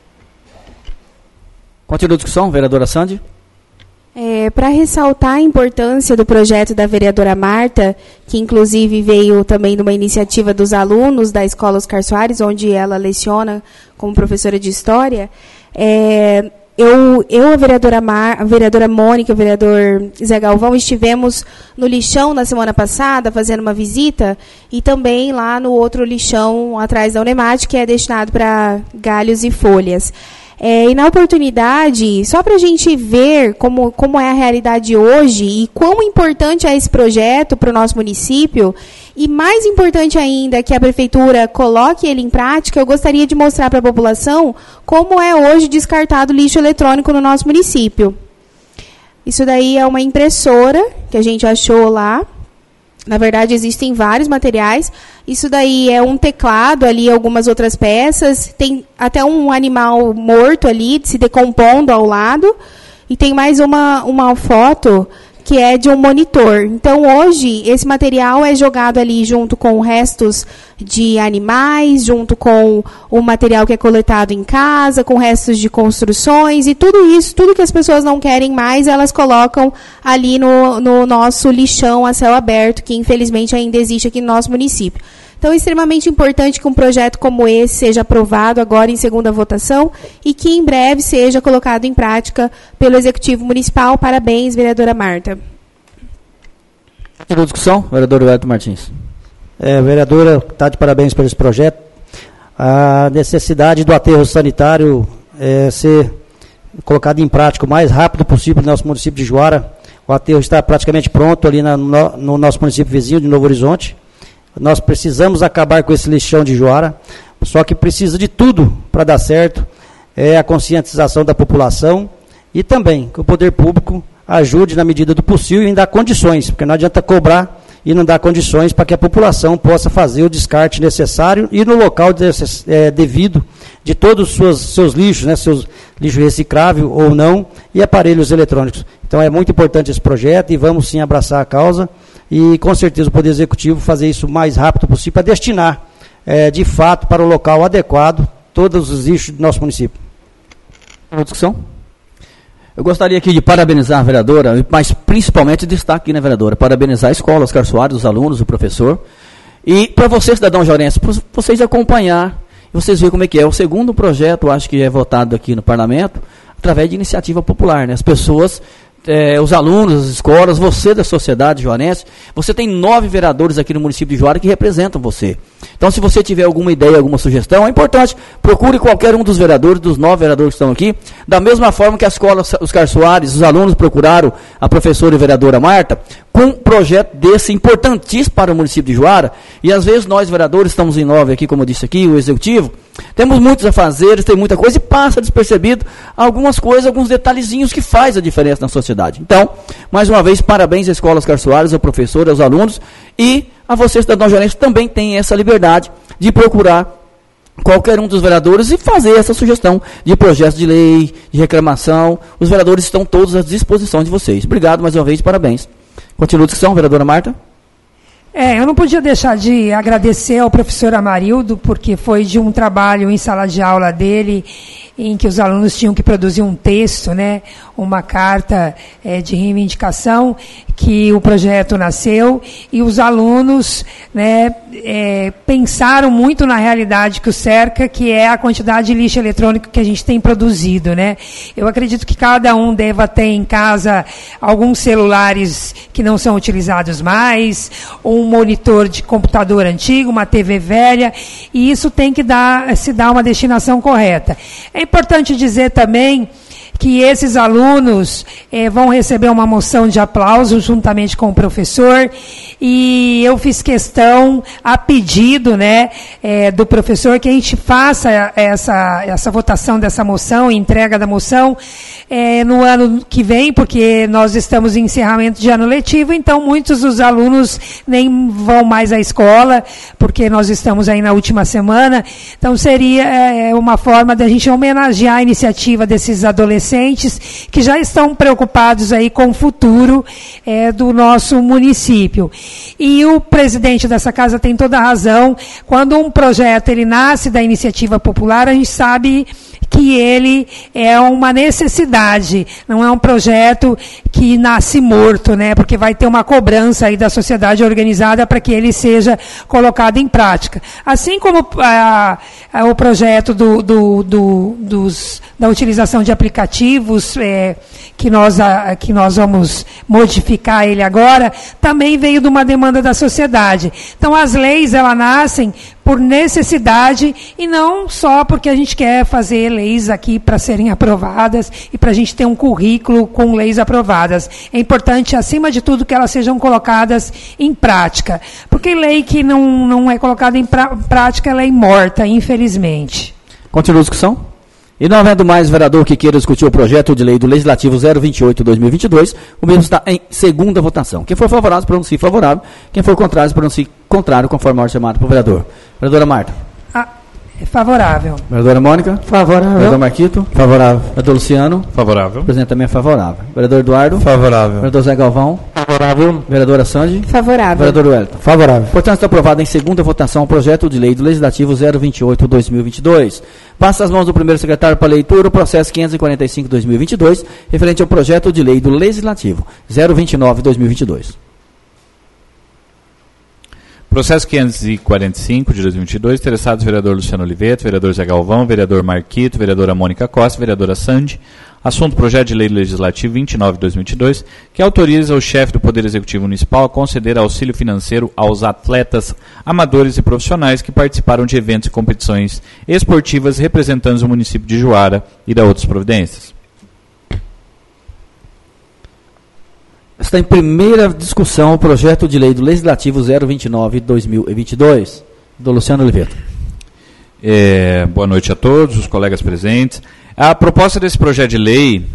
Continua a discussão, vereadora Sandy. É, para ressaltar a importância do projeto da vereadora Marta, que inclusive veio também de uma iniciativa dos alunos da Escola Oscar Soares, onde ela leciona como professora de História, é... Eu, eu, a vereadora, Mar, a vereadora Mônica, o vereador Zé Galvão, estivemos no lixão na semana passada, fazendo uma visita, e também lá no outro lixão atrás da Unemate, que é destinado para galhos e folhas. É, e na oportunidade, só para a gente ver como, como é a realidade hoje e quão importante é esse projeto para o nosso município, e mais importante ainda que a prefeitura coloque ele em prática, eu gostaria de mostrar para a população como é hoje descartado lixo eletrônico no nosso município. Isso daí é uma impressora que a gente achou lá, Na verdade, existem vários materiais. Isso daí é um teclado ali, algumas outras peças. Tem até um animal morto ali, se decompondo ao lado. E tem mais uma, uma foto que é de um monitor. Então, hoje, esse material é jogado ali junto com restos de animais, junto com o material que é coletado em casa, com restos de construções, e tudo isso, tudo que as pessoas não querem mais, elas colocam ali no, no nosso lixão a céu aberto, que infelizmente ainda existe aqui no nosso município. Então, é extremamente importante que um projeto como esse seja aprovado agora em segunda votação e que em breve seja colocado em prática pelo Executivo Municipal. Parabéns, vereadora Marta. Continua a discussão, vereador Wellington Martins. É, vereadora, está de parabéns por esse projeto. A necessidade do aterro sanitário é, ser colocado em prática o mais rápido possível no nosso município de Juara. O aterro está praticamente pronto ali na, no, no nosso município vizinho de Novo Horizonte. Nós precisamos acabar com esse lixão de Juara, só que precisa de tudo para dar certo. É a conscientização da população e também que o poder público ajude na medida do possível em dar condições, porque não adianta cobrar e não dar condições para que a população possa fazer o descarte necessário e no local de, é, devido de todos os seus, seus lixos, né, seus lixo reciclável ou não, e aparelhos eletrônicos. Então é muito importante esse projeto e vamos sim abraçar a causa. E, com certeza, o Poder Executivo fazer isso o mais rápido possível para destinar, é, de fato, para o local adequado, todos os lixos do nosso município. Uma discussão? Eu gostaria aqui de parabenizar a vereadora, mas principalmente destaque aqui, né, vereadora? Parabenizar a escola, Oscar Soares, os alunos, o professor. E para você, cidadão jaurense, para vocês acompanhar, vocês verem como é que é. O segundo projeto, acho que é votado aqui no Parlamento, através de iniciativa popular, né? As pessoas... É, os alunos, as escolas, você da sociedade juarense, você tem nove vereadores aqui no município de Juara que representam você. Então, se você tiver alguma ideia, alguma sugestão, é importante, procure qualquer um dos vereadores, dos nove vereadores que estão aqui, da mesma forma que a escola Oscar Soares, os alunos procuraram a professora e vereadora Marta, com um projeto desse importantíssimo para o município de Juara, e às vezes nós vereadores estamos em nove aqui, como eu disse aqui, o executivo, temos muitos afazeres, tem muita coisa, e passa despercebido algumas coisas, alguns detalhezinhos que faz a diferença na sociedade. Então, mais uma vez, parabéns à Escola Oscar Soares, ao professor, aos alunos, e a você, cidadão jaurense, também tem essa liberdade de procurar qualquer um dos vereadores e fazer essa sugestão de projetos de lei, de reclamação. Os vereadores estão todos à disposição de vocês. Obrigado mais uma vez, parabéns. Continua a discussão, vereadora Marta. É, eu não podia deixar de agradecer ao professor Amarildo, porque foi de um trabalho em sala de aula dele, em que os alunos tinham que produzir um texto, né, uma carta é, de reivindicação, que o projeto nasceu, e os alunos, né, é, pensaram muito na realidade que o cerca, que é a quantidade de lixo eletrônico que a gente tem produzido, né. Eu acredito que cada um deva ter em casa alguns celulares que não são utilizados mais, um monitor de computador antigo, uma T V velha, e isso tem que dar, se dar uma destinação correta. É importante dizer também que esses alunos eh, vão receber uma moção de aplauso juntamente com o professor, e eu fiz questão, a pedido, né, eh, do professor, que a gente faça essa, essa votação dessa moção, entrega da moção, eh, no ano que vem, porque nós estamos em encerramento de ano letivo, então muitos dos alunos nem vão mais à escola, porque nós estamos aí na última semana, então seria eh, uma forma da gente homenagear a iniciativa desses adolescentes que já estão preocupados aí com o futuro é, do nosso município. E o presidente dessa casa tem toda a razão. Quando um projeto ele nasce da iniciativa popular, a gente sabe que ele é uma necessidade, não é um projeto que nasce morto, né? Porque vai ter uma cobrança aí da sociedade organizada para que ele seja colocado em prática. Assim como a, a, o projeto do, do, do, dos, da utilização de aplicativos, é, que, nós, a, que nós vamos modificar ele agora, também veio de uma demanda da sociedade. Então, as leis, elas nascem por necessidade e não só porque a gente quer fazer leis aqui para serem aprovadas e para a gente ter um currículo com leis aprovadas. É importante, acima de tudo, que elas sejam colocadas em prática. Porque lei que não, não é colocada em pra, prática, ela é morta, infelizmente. Continua a discussão. E não havendo mais vereador que queira discutir o projeto de lei do Legislativo zero vinte e oito barra dois mil e vinte e dois, o mesmo está em segunda votação. Quem for favorável, pronuncie favorável. Quem for contrário, pronuncie contrário, conforme a ordem chamada pelo vereador. Vereadora Marta. Ah, é favorável. Vereadora Mônica. Favorável. Vereador Marquito. Favorável. Vereador Luciano. Favorável. O presidente também é favorável. Vereador Eduardo. Favorável. Vereador Zé Galvão. Favorável. Vereadora Sandy. Favorável. Vereador Wellington. Favorável. Portanto, está aprovado em segunda votação o projeto de lei do Legislativo zero vinte e oito barra dois mil e vinte e dois. Passa às mãos do primeiro secretário para leitura o processo quinhentos e quarenta e cinco barra dois mil e vinte e dois, referente ao projeto de lei do Legislativo zero vinte e nove barra dois mil e vinte e dois. Processo quinhentos e quarenta e cinco de dois mil e vinte e dois, interessados vereador Luciano Oliveto, vereador Zé Galvão, vereador Marquito, vereadora Mônica Costa, vereadora Sandy. Assunto: projeto de lei legislativo vinte e nove barra dois mil e vinte e dois, que autoriza o chefe do Poder Executivo Municipal a conceder auxílio financeiro aos atletas amadores e profissionais que participaram de eventos e competições esportivas representantes do município de Juara e da outras providências. Está em primeira discussão o projeto de lei do Legislativo zero vinte e nove barra dois mil e vinte e dois, do Luciano Oliveto. É, boa noite a todos, os colegas presentes. A proposta desse projeto de lei,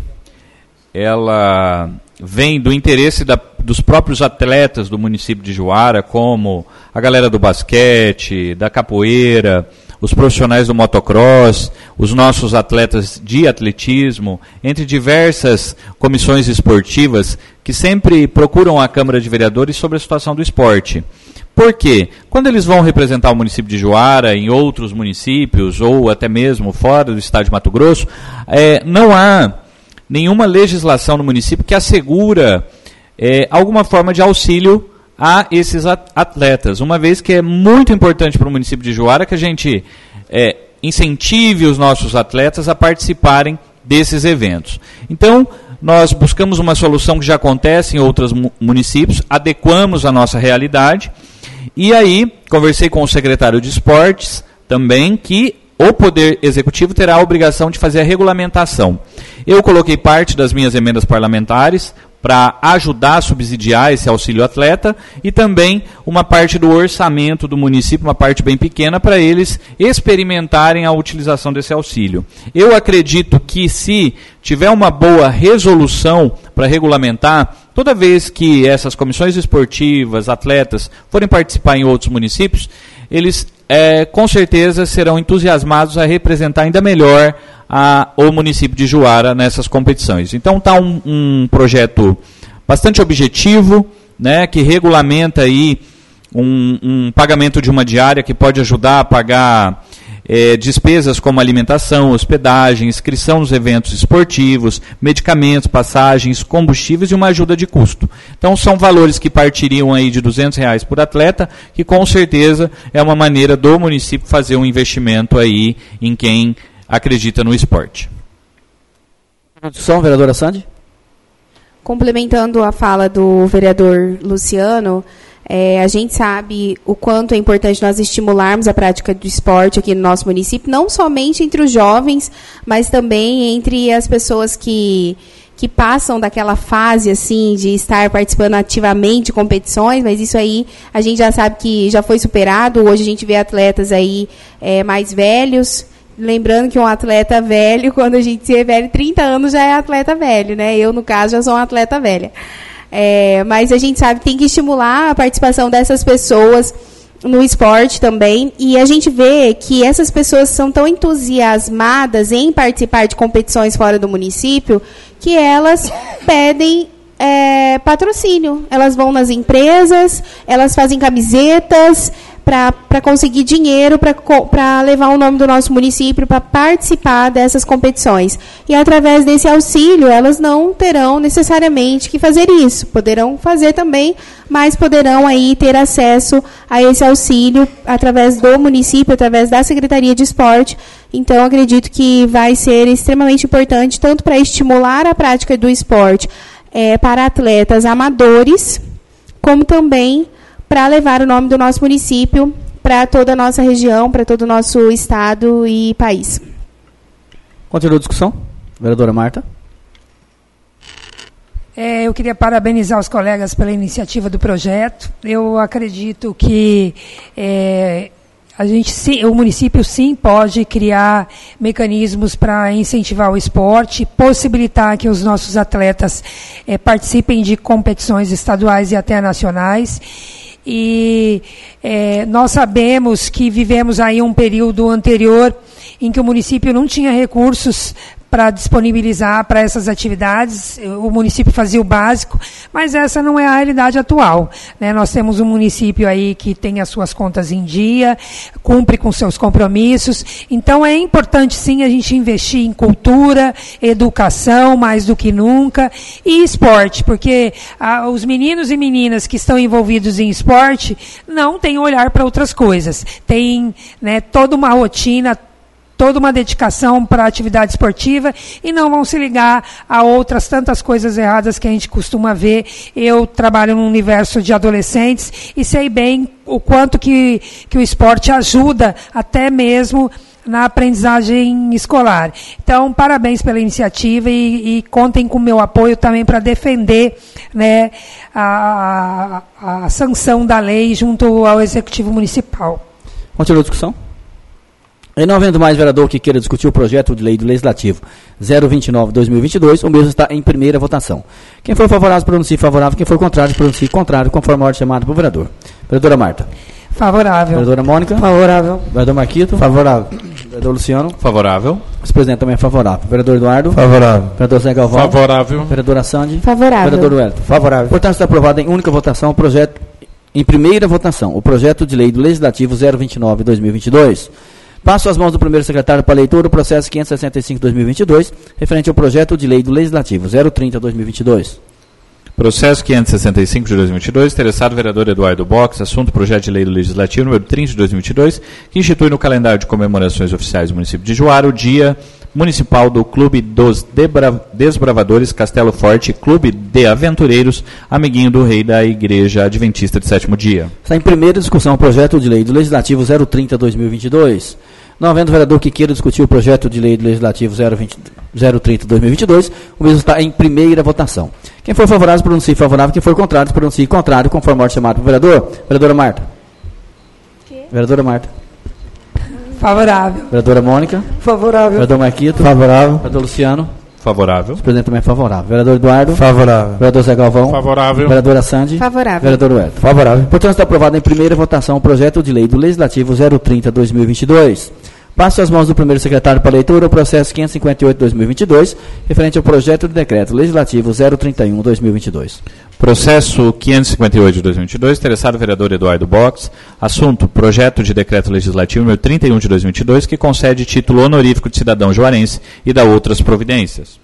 ela vem do interesse da, dos próprios atletas do município de Juara, como a galera do basquete, da capoeira, os profissionais do motocross, os nossos atletas de atletismo, entre diversas comissões esportivas que sempre procuram a Câmara de Vereadores sobre a situação do esporte. Por quê? Quando eles vão representar o município de Juara em outros municípios, ou até mesmo fora do estado de Mato Grosso, é, não há nenhuma legislação no município que assegura é, alguma forma de auxílio a esses atletas, uma vez que é muito importante para o município de Juara que a gente é, incentive os nossos atletas a participarem desses eventos. Então, nós buscamos uma solução que já acontece em outros municípios, adequamos a nossa realidade, e aí conversei com o secretário de Esportes também, que o Poder Executivo terá a obrigação de fazer a regulamentação. Eu coloquei parte das minhas emendas parlamentares para ajudar a subsidiar esse auxílio atleta e também uma parte do orçamento do município, uma parte bem pequena, para eles experimentarem a utilização desse auxílio. Eu acredito que se tiver uma boa resolução para regulamentar, toda vez que essas comissões esportivas, atletas, forem participar em outros municípios, eles é, com certeza serão entusiasmados a representar ainda melhor a, o município de Juara nessas competições. Então está um, um projeto bastante objetivo, né, que regulamenta aí um, um pagamento de uma diária que pode ajudar a pagar é, despesas como alimentação, hospedagem, inscrição nos eventos esportivos, medicamentos, passagens, combustíveis e uma ajuda de custo. Então são valores que partiriam aí de duzentos reais por atleta, que com certeza é uma maneira do município fazer um investimento aí em quem acredita no esporte. Discussão, vereadora Sandy. Complementando a fala do vereador Luciano, é, a gente sabe o quanto é importante nós estimularmos a prática do esporte aqui no nosso município, não somente entre os jovens, mas também entre as pessoas que, que passam daquela fase assim de estar participando ativamente de competições, mas isso aí a gente já sabe que já foi superado. Hoje a gente vê atletas aí é, mais velhos. Lembrando que um atleta velho, quando a gente é velho, trinta anos já é atleta velho, né? Eu, no caso, já sou uma atleta velha. É, mas a gente sabe que tem que estimular a participação dessas pessoas no esporte também. E a gente vê que essas pessoas são tão entusiasmadas em participar de competições fora do município que elas pedem é, patrocínio. Elas vão nas empresas, elas fazem camisetas para conseguir dinheiro para levar o nome do nosso município para participar dessas competições. E através desse auxílio, elas não terão necessariamente que fazer isso. Poderão fazer também, mas poderão aí ter acesso a esse auxílio através do município, através da Secretaria de Esporte. Então, acredito que vai ser extremamente importante, tanto para estimular a prática do esporte é, para atletas amadores, como também para levar o nome do nosso município para toda a nossa região, para todo o nosso estado e país. Continua a discussão. Vereadora Marta. É, eu queria parabenizar os colegas pela iniciativa do projeto. Eu acredito que é, a gente, sim, o município sim pode criar mecanismos para incentivar o esporte, possibilitar que os nossos atletas eh, participem de competições estaduais e até nacionais. E eh, nós sabemos que vivemos aí um período anterior em que o município não tinha recursos para disponibilizar para essas atividades, o município fazia o básico, mas essa não é a realidade atual, né? Nós temos um município aí que tem as suas contas em dia, cumpre com seus compromissos, então é importante sim a gente investir em cultura, educação, mais do que nunca, e esporte, porque ah, os meninos e meninas que estão envolvidos em esporte não têm olhar para outras coisas, tem, né, toda uma rotina, toda uma dedicação para a atividade esportiva e não vão se ligar a outras tantas coisas erradas que a gente costuma ver. Eu trabalho no universo de adolescentes e sei bem o quanto que, que o esporte ajuda até mesmo na aprendizagem escolar. Então, parabéns pela iniciativa e, e contem com o meu apoio também para defender, né, a, a, a sanção da lei junto ao Executivo Municipal. Continua a discussão? E não havendo mais vereador que queira discutir o projeto de lei do Legislativo zero vinte e nove barra dois mil e vinte e dois, o mesmo está em primeira votação. Quem for favorável, pronuncie favorável. Quem for contrário, pronuncie contrário, conforme a ordem chamada pelo vereador. Vereadora Marta. Favorável. Vereadora Mônica. Favorável. Vereador Marquito. Favorável. Vereador Luciano. Favorável. Vice-presidente também é favorável. Vereador Eduardo. Favorável. Vereador Zé Galvão. Favorável. Vereadora Sandy. Favorável. Vereador Wellington. Favorável. Portanto, está aprovado em única votação o projeto, em primeira votação, o projeto de lei do Legislativo zero vinte e nove barra dois mil e vinte e dois. Passo às mãos do primeiro secretário para leitura o processo quinhentos e sessenta e cinco barra dois mil e vinte e dois, referente ao projeto de lei do Legislativo zero trinta barra dois mil e vinte e dois. Processo quinhentos e sessenta e cinco de dois mil e vinte e dois, interessado vereador Eduardo Box, assunto projeto de lei do Legislativo número trinta de dois mil e vinte e dois, que institui no calendário de comemorações oficiais do município de Juara o Dia Municipal do Clube dos Debra- Desbravadores Castelo Forte, Clube de Aventureiros, amiguinho do Rei da Igreja Adventista de Sétimo Dia. Está em primeira discussão o projeto de lei do Legislativo zero trinta barra dois mil e vinte e dois. Não havendo vereador que queira discutir o projeto de lei do Legislativo zero trinta barra dois mil e vinte e dois, o mesmo está em primeira votação. Quem for favorável, pronuncie favorável. Quem for contrário, pronuncie contrário, conforme a ordem chamada pelo vereador. Vereadora Marta. Que? Vereadora Marta. Favorável. Vereadora Mônica. Favorável. Vereador Marquito. Favorável. Vereador Luciano. Favorável. O presidente também é favorável. Vereador Eduardo. Favorável. Vereador Zé Galvão. Favorável. Vereadora Sandy. Favorável. Vereador Wellington. Favorável. Portanto, está aprovado em primeira votação o projeto de lei do Legislativo zero trinta barra dois mil e vinte e dois. Passo às mãos do primeiro secretário para leitura o processo quinhentos e cinquenta e oito barra dois mil e vinte e dois, referente ao projeto de decreto legislativo zero trinta e um barra dois mil e vinte e dois. Processo quinhentos e cinquenta e oito de dois mil e vinte e dois, interessado vereador Eduardo Box, assunto projeto de decreto legislativo número trinta e um de dois mil e vinte e dois, que concede título honorífico de cidadão juarense e dá outras providências.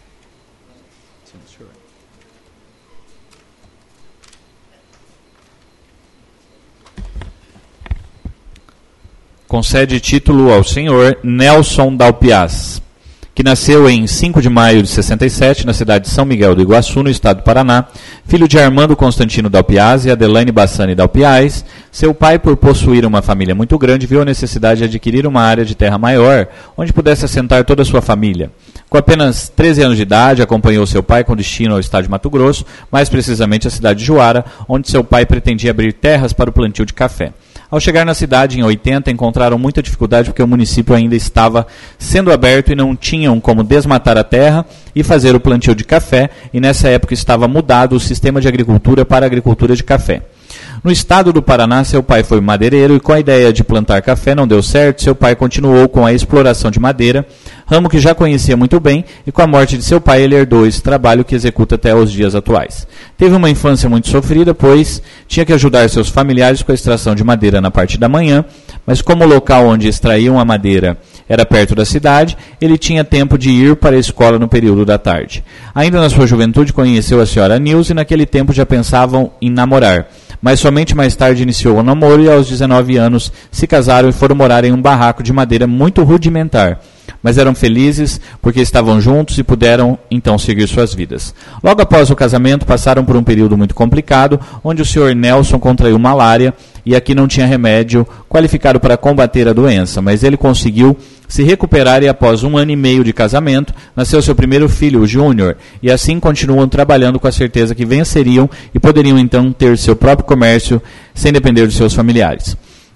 Concede título ao senhor Nelson Dalpiaz, que nasceu em cinco de maio de sessenta e sete, na cidade de São Miguel do Iguaçu, no estado do Paraná, filho de Armando Constantino Dalpiaz e Adelaine Bassani Dalpiaz. Seu pai, por possuir uma família muito grande, viu a necessidade de adquirir uma área de terra maior, onde pudesse assentar toda a sua família. Com apenas treze anos de idade, acompanhou seu pai com destino ao estado de Mato Grosso, mais precisamente a cidade de Juara, onde seu pai pretendia abrir terras para o plantio de café. Ao chegar na cidade, em oitenta, encontraram muita dificuldade porque o município ainda estava sendo aberto e não tinham como desmatar a terra e fazer o plantio de café, e nessa época estava mudado o sistema de agricultura para a agricultura de café. No estado do Paraná, seu pai foi madeireiro e com a ideia de plantar café não deu certo, seu pai continuou com a exploração de madeira, ramo que já conhecia muito bem, e com a morte de seu pai ele herdou esse trabalho que executa até os dias atuais. Teve uma infância muito sofrida, pois tinha que ajudar seus familiares com a extração de madeira na parte da manhã, mas como o local onde extraíam a madeira era perto da cidade, ele tinha tempo de ir para a escola no período da tarde. Ainda na sua juventude conheceu a senhora Nilce e naquele tempo já pensavam em namorar. Mas somente mais tarde iniciou o namoro e aos dezenove anos se casaram e foram morar em um barraco de madeira muito rudimentar. Mas eram felizes porque estavam juntos e puderam então seguir suas vidas. Logo após o casamento passaram por um período muito complicado, onde o senhor Nelson contraiu malária e aqui não tinha remédio qualificado para combater a doença, mas ele conseguiu se recuperar e após um ano e meio de casamento, nasceu seu primeiro filho, o Júnior, e assim continuam trabalhando com a certeza que venceriam e poderiam então ter seu próprio comércio sem depender dos seus familiares.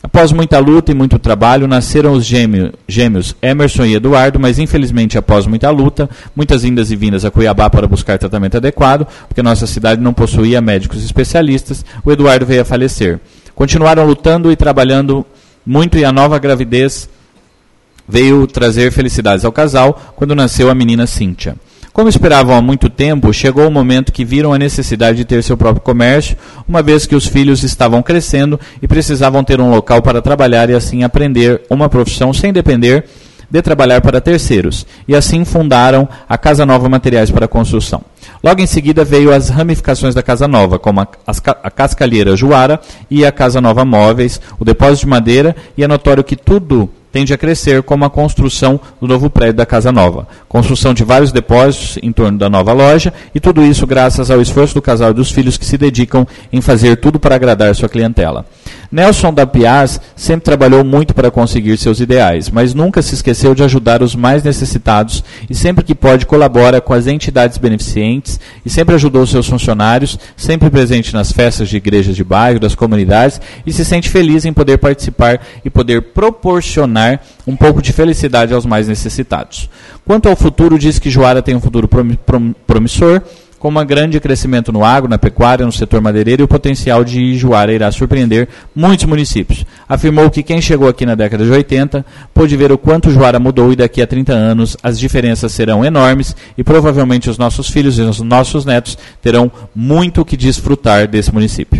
Após muita luta e muito trabalho, nasceram os gêmeos, gêmeos Emerson e Eduardo, mas infelizmente após muita luta, muitas indas e vindas a Cuiabá para buscar tratamento adequado, porque nossa cidade não possuía médicos especialistas, o Eduardo veio a falecer. Continuaram lutando e trabalhando muito e a nova gravidez veio trazer felicidades ao casal quando nasceu a menina Cíntia. Como esperavam há muito tempo, chegou o momento que viram a necessidade de ter seu próprio comércio, uma vez que os filhos estavam crescendo e precisavam ter um local para trabalhar e assim aprender uma profissão sem depender de trabalhar para terceiros. E assim fundaram a Casa Nova Materiais para Construção. Logo em seguida veio as ramificações da Casa Nova, como a, a Cascalheira Juara e a Casa Nova Móveis, o depósito de madeira, e é notório que tudo tende a crescer como a construção do novo prédio da Casa Nova. Construção de vários depósitos em torno da nova loja, e tudo isso graças ao esforço do casal e dos filhos que se dedicam em fazer tudo para agradar sua clientela. Nelson da Piaz sempre trabalhou muito para conseguir seus ideais, mas nunca se esqueceu de ajudar os mais necessitados e sempre que pode colabora com as entidades beneficentes e sempre ajudou seus funcionários, sempre presente nas festas de igrejas de bairro, das comunidades, e se sente feliz em poder participar e poder proporcionar um pouco de felicidade aos mais necessitados. Quanto ao futuro, diz que Juara tem um futuro promissor, com um grande crescimento no agro, na pecuária, no setor madeireiro, e o potencial de Juara irá surpreender muitos municípios. Afirmou que quem chegou aqui na década de oitenta pôde ver o quanto Juara mudou e daqui a trinta anos as diferenças serão enormes e provavelmente os nossos filhos e os nossos netos terão muito que desfrutar desse município.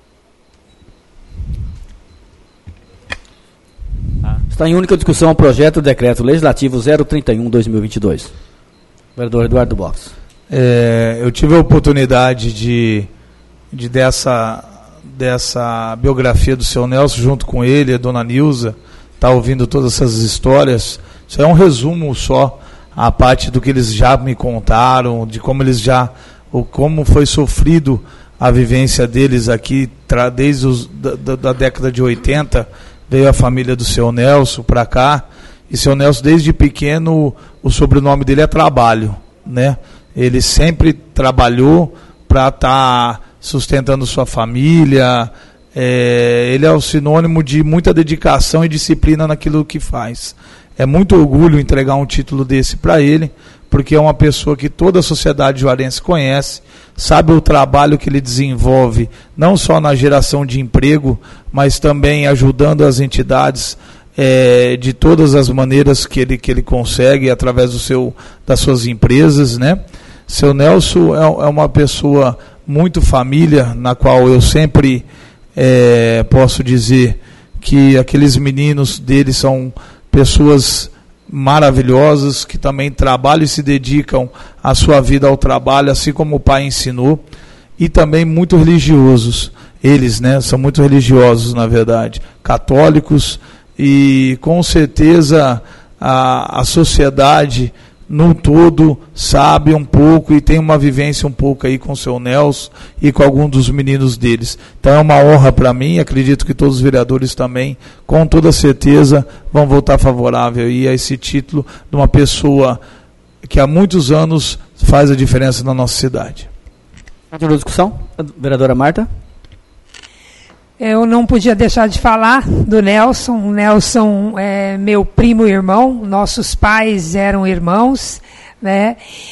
Está em única discussão o projeto do decreto legislativo zero trinta e um barra dois mil e vinte e dois. Vereador Eduardo Box. É, eu tive a oportunidade de, de dessa, dessa biografia do seu Nelson, junto com ele, a dona Nilza, estar tá ouvindo todas essas histórias. Isso é um resumo só, a parte do que eles já me contaram, de como eles já, ou como foi sofrido a vivência deles aqui, tra, desde os, da, da década de oitenta, veio a família do seu Nelson para cá, e seu Nelson, desde pequeno, o sobrenome dele é Trabalho, né? Ele sempre trabalhou para estar tá sustentando sua família. É, ele é o sinônimo de muita dedicação e disciplina naquilo que faz. É muito orgulho entregar um título desse para ele, porque é uma pessoa que toda a sociedade juarense conhece, sabe o trabalho que ele desenvolve, não só na geração de emprego, mas também ajudando as entidades é, de todas as maneiras que ele, que ele consegue, através do seu, das suas empresas, né? Seu Nelson é, é uma pessoa muito família, na qual eu sempre é, posso dizer que aqueles meninos dele são pessoas maravilhosas, que também trabalham e se dedicam a sua vida ao trabalho, assim como o pai ensinou, e também muito religiosos. Eles, né, são muito religiosos, na verdade, católicos, e com certeza a, a sociedade no todo sabe um pouco e tem uma vivência um pouco aí com o seu Nelson e com algum dos meninos deles. Então é uma honra para mim, acredito que todos os vereadores também, com toda certeza, vão votar favorável aí a esse título de uma pessoa que há muitos anos faz a diferença na nossa cidade. Outra discussão? Vereadora Marta. Eu não podia deixar de falar do Nelson. O Nelson é meu primo e irmão, nossos pais eram irmãos, né?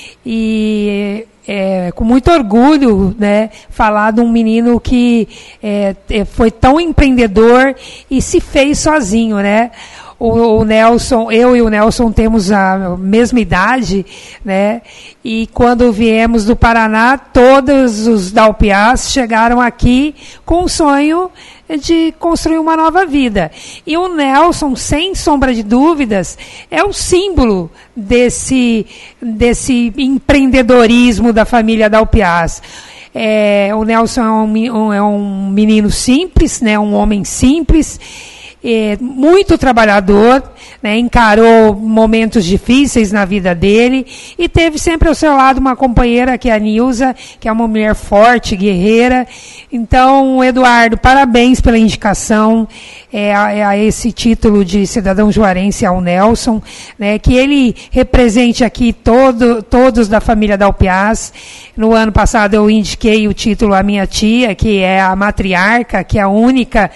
E é, com muito orgulho, né, falar de um menino que é, foi tão empreendedor e se fez sozinho, né? O, o Nelson, eu e o Nelson temos a mesma idade, né? E quando viemos do Paraná, todos os Dalpiás chegaram aqui com o sonho de construir uma nova vida. E o Nelson, sem sombra de dúvidas, é o símbolo desse, desse empreendedorismo da família Dalpiás. É, o Nelson é um, é um menino simples, né? Um homem simples, É, muito trabalhador, né, encarou momentos difíceis na vida dele e teve sempre ao seu lado uma companheira que é a Nilza, que é uma mulher forte, guerreira. Então, Eduardo, parabéns pela indicação é, a, a esse título de cidadão juarense ao Nelson, né, que ele represente aqui todo, todos da família Dalpiás. No ano passado eu indiquei o título à minha tia, que é a matriarca, que é a única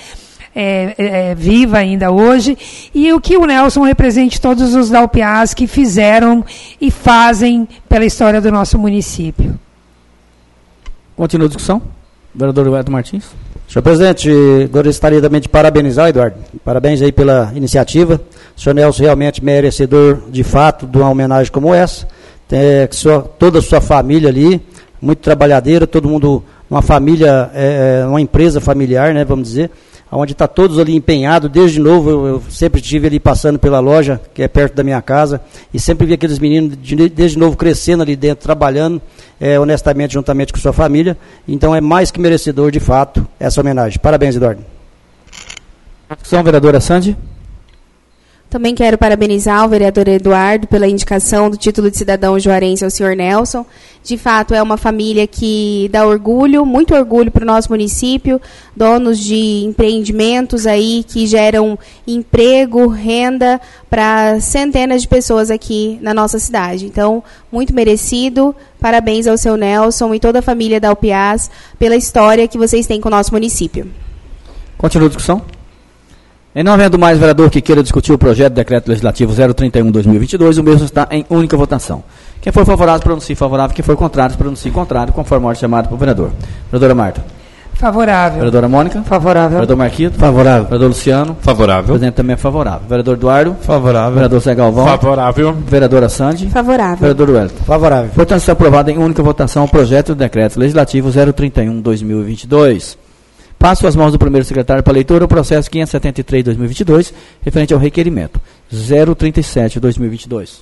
é, é, viva ainda hoje, e o que o Nelson represente todos os da U P A S que fizeram e fazem pela história do nosso município. Continua a discussão. Vereador Eduardo Martins. Senhor presidente, gostaria também de parabenizar, Eduardo. Parabéns aí pela iniciativa. O senhor Nelson realmente merecedor, de fato, de uma homenagem como essa. Tem, sua, toda a sua família ali, muito trabalhadeira, todo mundo, uma família, é, uma empresa familiar, né, vamos dizer, onde está todos ali empenhados. Desde novo, eu, eu sempre estive ali passando pela loja, que é perto da minha casa, e sempre vi aqueles meninos, de, desde novo, crescendo ali dentro, trabalhando, é, honestamente, juntamente com sua família. Então, é mais que merecedor, de fato, essa homenagem. Parabéns, Eduardo. Discussão, vereadora Sandy. Também quero parabenizar o vereador Eduardo pela indicação do título de cidadão juarense ao senhor Nelson. De fato, é uma família que dá orgulho, muito orgulho para o nosso município, donos de empreendimentos aí que geram emprego, renda para centenas de pessoas aqui na nossa cidade. Então, muito merecido. Parabéns ao seu Nelson e toda a família da U P A S pela história que vocês têm com o nosso município. Continua a discussão. Em não havendo mais vereador que queira discutir o projeto de decreto legislativo zero trinta e um barra dois mil e vinte e dois, o mesmo está em única votação. Quem for favorável, pronuncie favorável. Quem for contrário, pronuncie contrário, conforme a ordem chamada pelo vereador. Vereadora Marta. Favorável. Vereadora Mônica. Favorável. Vereador Marquito. Favorável. Vereador Luciano. Favorável. O presidente também é favorável. Vereador Eduardo. Favorável. Vereador Zé Galvão. Favorável. Vereadora Sandy. Favorável. Vereador Wellington. Favorável. Portanto, está aprovado em única votação o projeto de decreto legislativo zero trinta e um barra dois mil e vinte e dois. Passo às mãos do primeiro secretário para leitura o processo quinhentos e setenta e três barra dois mil e vinte e dois, referente ao requerimento zero trinta e sete barra dois mil e vinte e dois.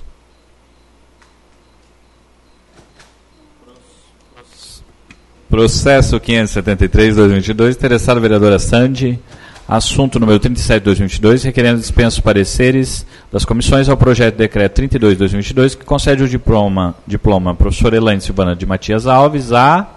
Processo quinhentos e setenta e três barra dois mil e vinte e dois, interessada a vereadora Sandy, assunto número trinta e sete barra dois mil e vinte e dois, requerendo dispensa pareceres das comissões ao projeto de decreto trinta e dois barra dois mil e vinte e dois, que concede o diploma, diploma professora Elaine Silvana de Matias Alves a...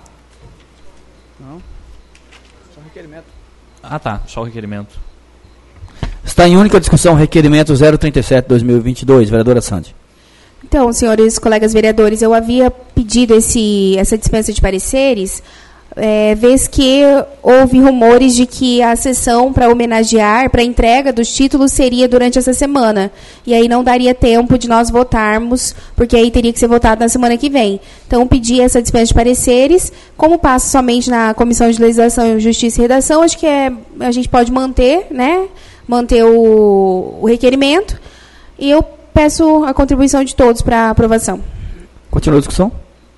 Ah, tá. Só o requerimento. Está em única discussão o requerimento zero trinta e sete barra dois mil e vinte e dois. Vereadora Sandy. Então, senhores colegas vereadores, eu havia pedido esse, essa dispensa de pareceres, é, vez que houve rumores de que a sessão para homenagear, para a entrega dos títulos, seria durante essa semana. E aí não daria tempo de nós votarmos, porque aí teria que ser votado na semana que vem. Então, pedi essa dispensa de pareceres. Como passa somente na Comissão de Legislação, Justiça e Redação, acho que é, a gente pode manter, né, manter o, o requerimento. E eu peço a contribuição de todos para a aprovação. Continua a discussão.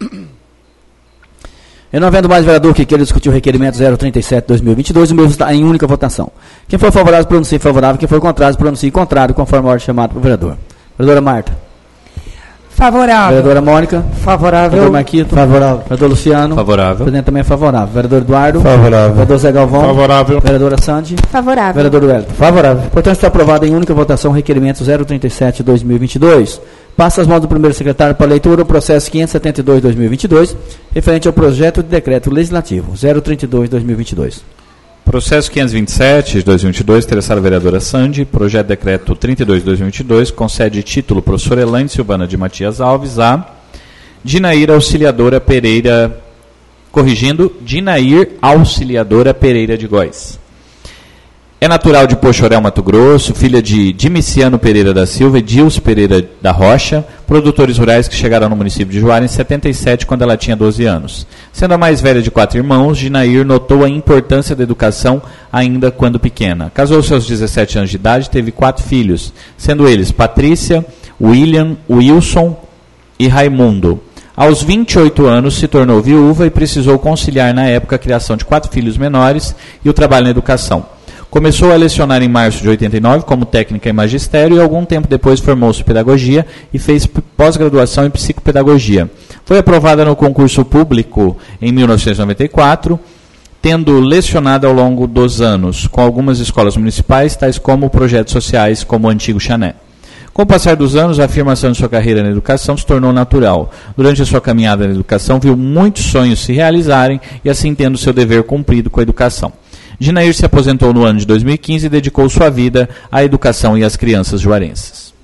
E não havendo mais vereador que queira discutir o requerimento zero trinta e sete barra dois mil e vinte e dois, o mesmo está em única votação. Quem for favorável, pronuncie favorável. Quem for contrário, pronuncie contrário, conforme a ordem chamada pelo vereador. Vereadora Marta. Favorável. Vereadora Mônica. Favorável. Vereador Marquito. Favorável. Vereador Luciano. Favorável. O presidente também é favorável. Vereador Eduardo. Favorável. Vereador Zé Galvão. Favorável. Vereadora Sandy. Favorável. Vereador Wellington. Favorável. Portanto, está aprovado em única votação o requerimento zero trinta e sete barra dois mil e vinte e dois. Passa às mãos do primeiro secretário para leitura o processo quinhentos e setenta e dois barra dois mil e vinte e dois, referente ao projeto de decreto legislativo zero trinta e dois barra dois mil e vinte e dois. Processo quinhentos e vinte e sete de dois mil e vinte e dois, interessada a vereadora Sandy, projeto de decreto trinta e dois de dois mil e vinte e dois, concede título professora Elaine Silvana de Matias Alves a Dinair Auxiliadora Pereira, corrigindo, Dinair Auxiliadora Pereira de Góes. É natural de Poxorel, Mato Grosso, filha de Dimiciano Pereira da Silva e Dilce Pereira da Rocha, produtores rurais que chegaram no município de Juara em setenta e sete, quando ela tinha doze anos. Sendo a mais velha de quatro irmãos, Dinair notou a importância da educação ainda quando pequena. Casou-se aos dezessete anos de idade e teve quatro filhos, sendo eles Patrícia, William, Wilson e Raimundo. Aos vinte e oito anos se tornou viúva e precisou conciliar na época a criação de quatro filhos menores e o trabalho na educação. Começou a lecionar em março de oitenta e nove como técnica em magistério e algum tempo depois formou-se em pedagogia e fez pós-graduação em psicopedagogia. Foi aprovada no concurso público em mil novecentos e noventa e quatro, tendo lecionado ao longo dos anos com algumas escolas municipais, tais como projetos sociais como o antigo Chané. Com o passar dos anos, a afirmação de sua carreira na educação se tornou natural. Durante a sua caminhada na educação, viu muitos sonhos se realizarem e assim tendo seu dever cumprido com a educação. Dinair se aposentou no ano de dois mil e quinze e dedicou sua vida à educação e às crianças juarenses.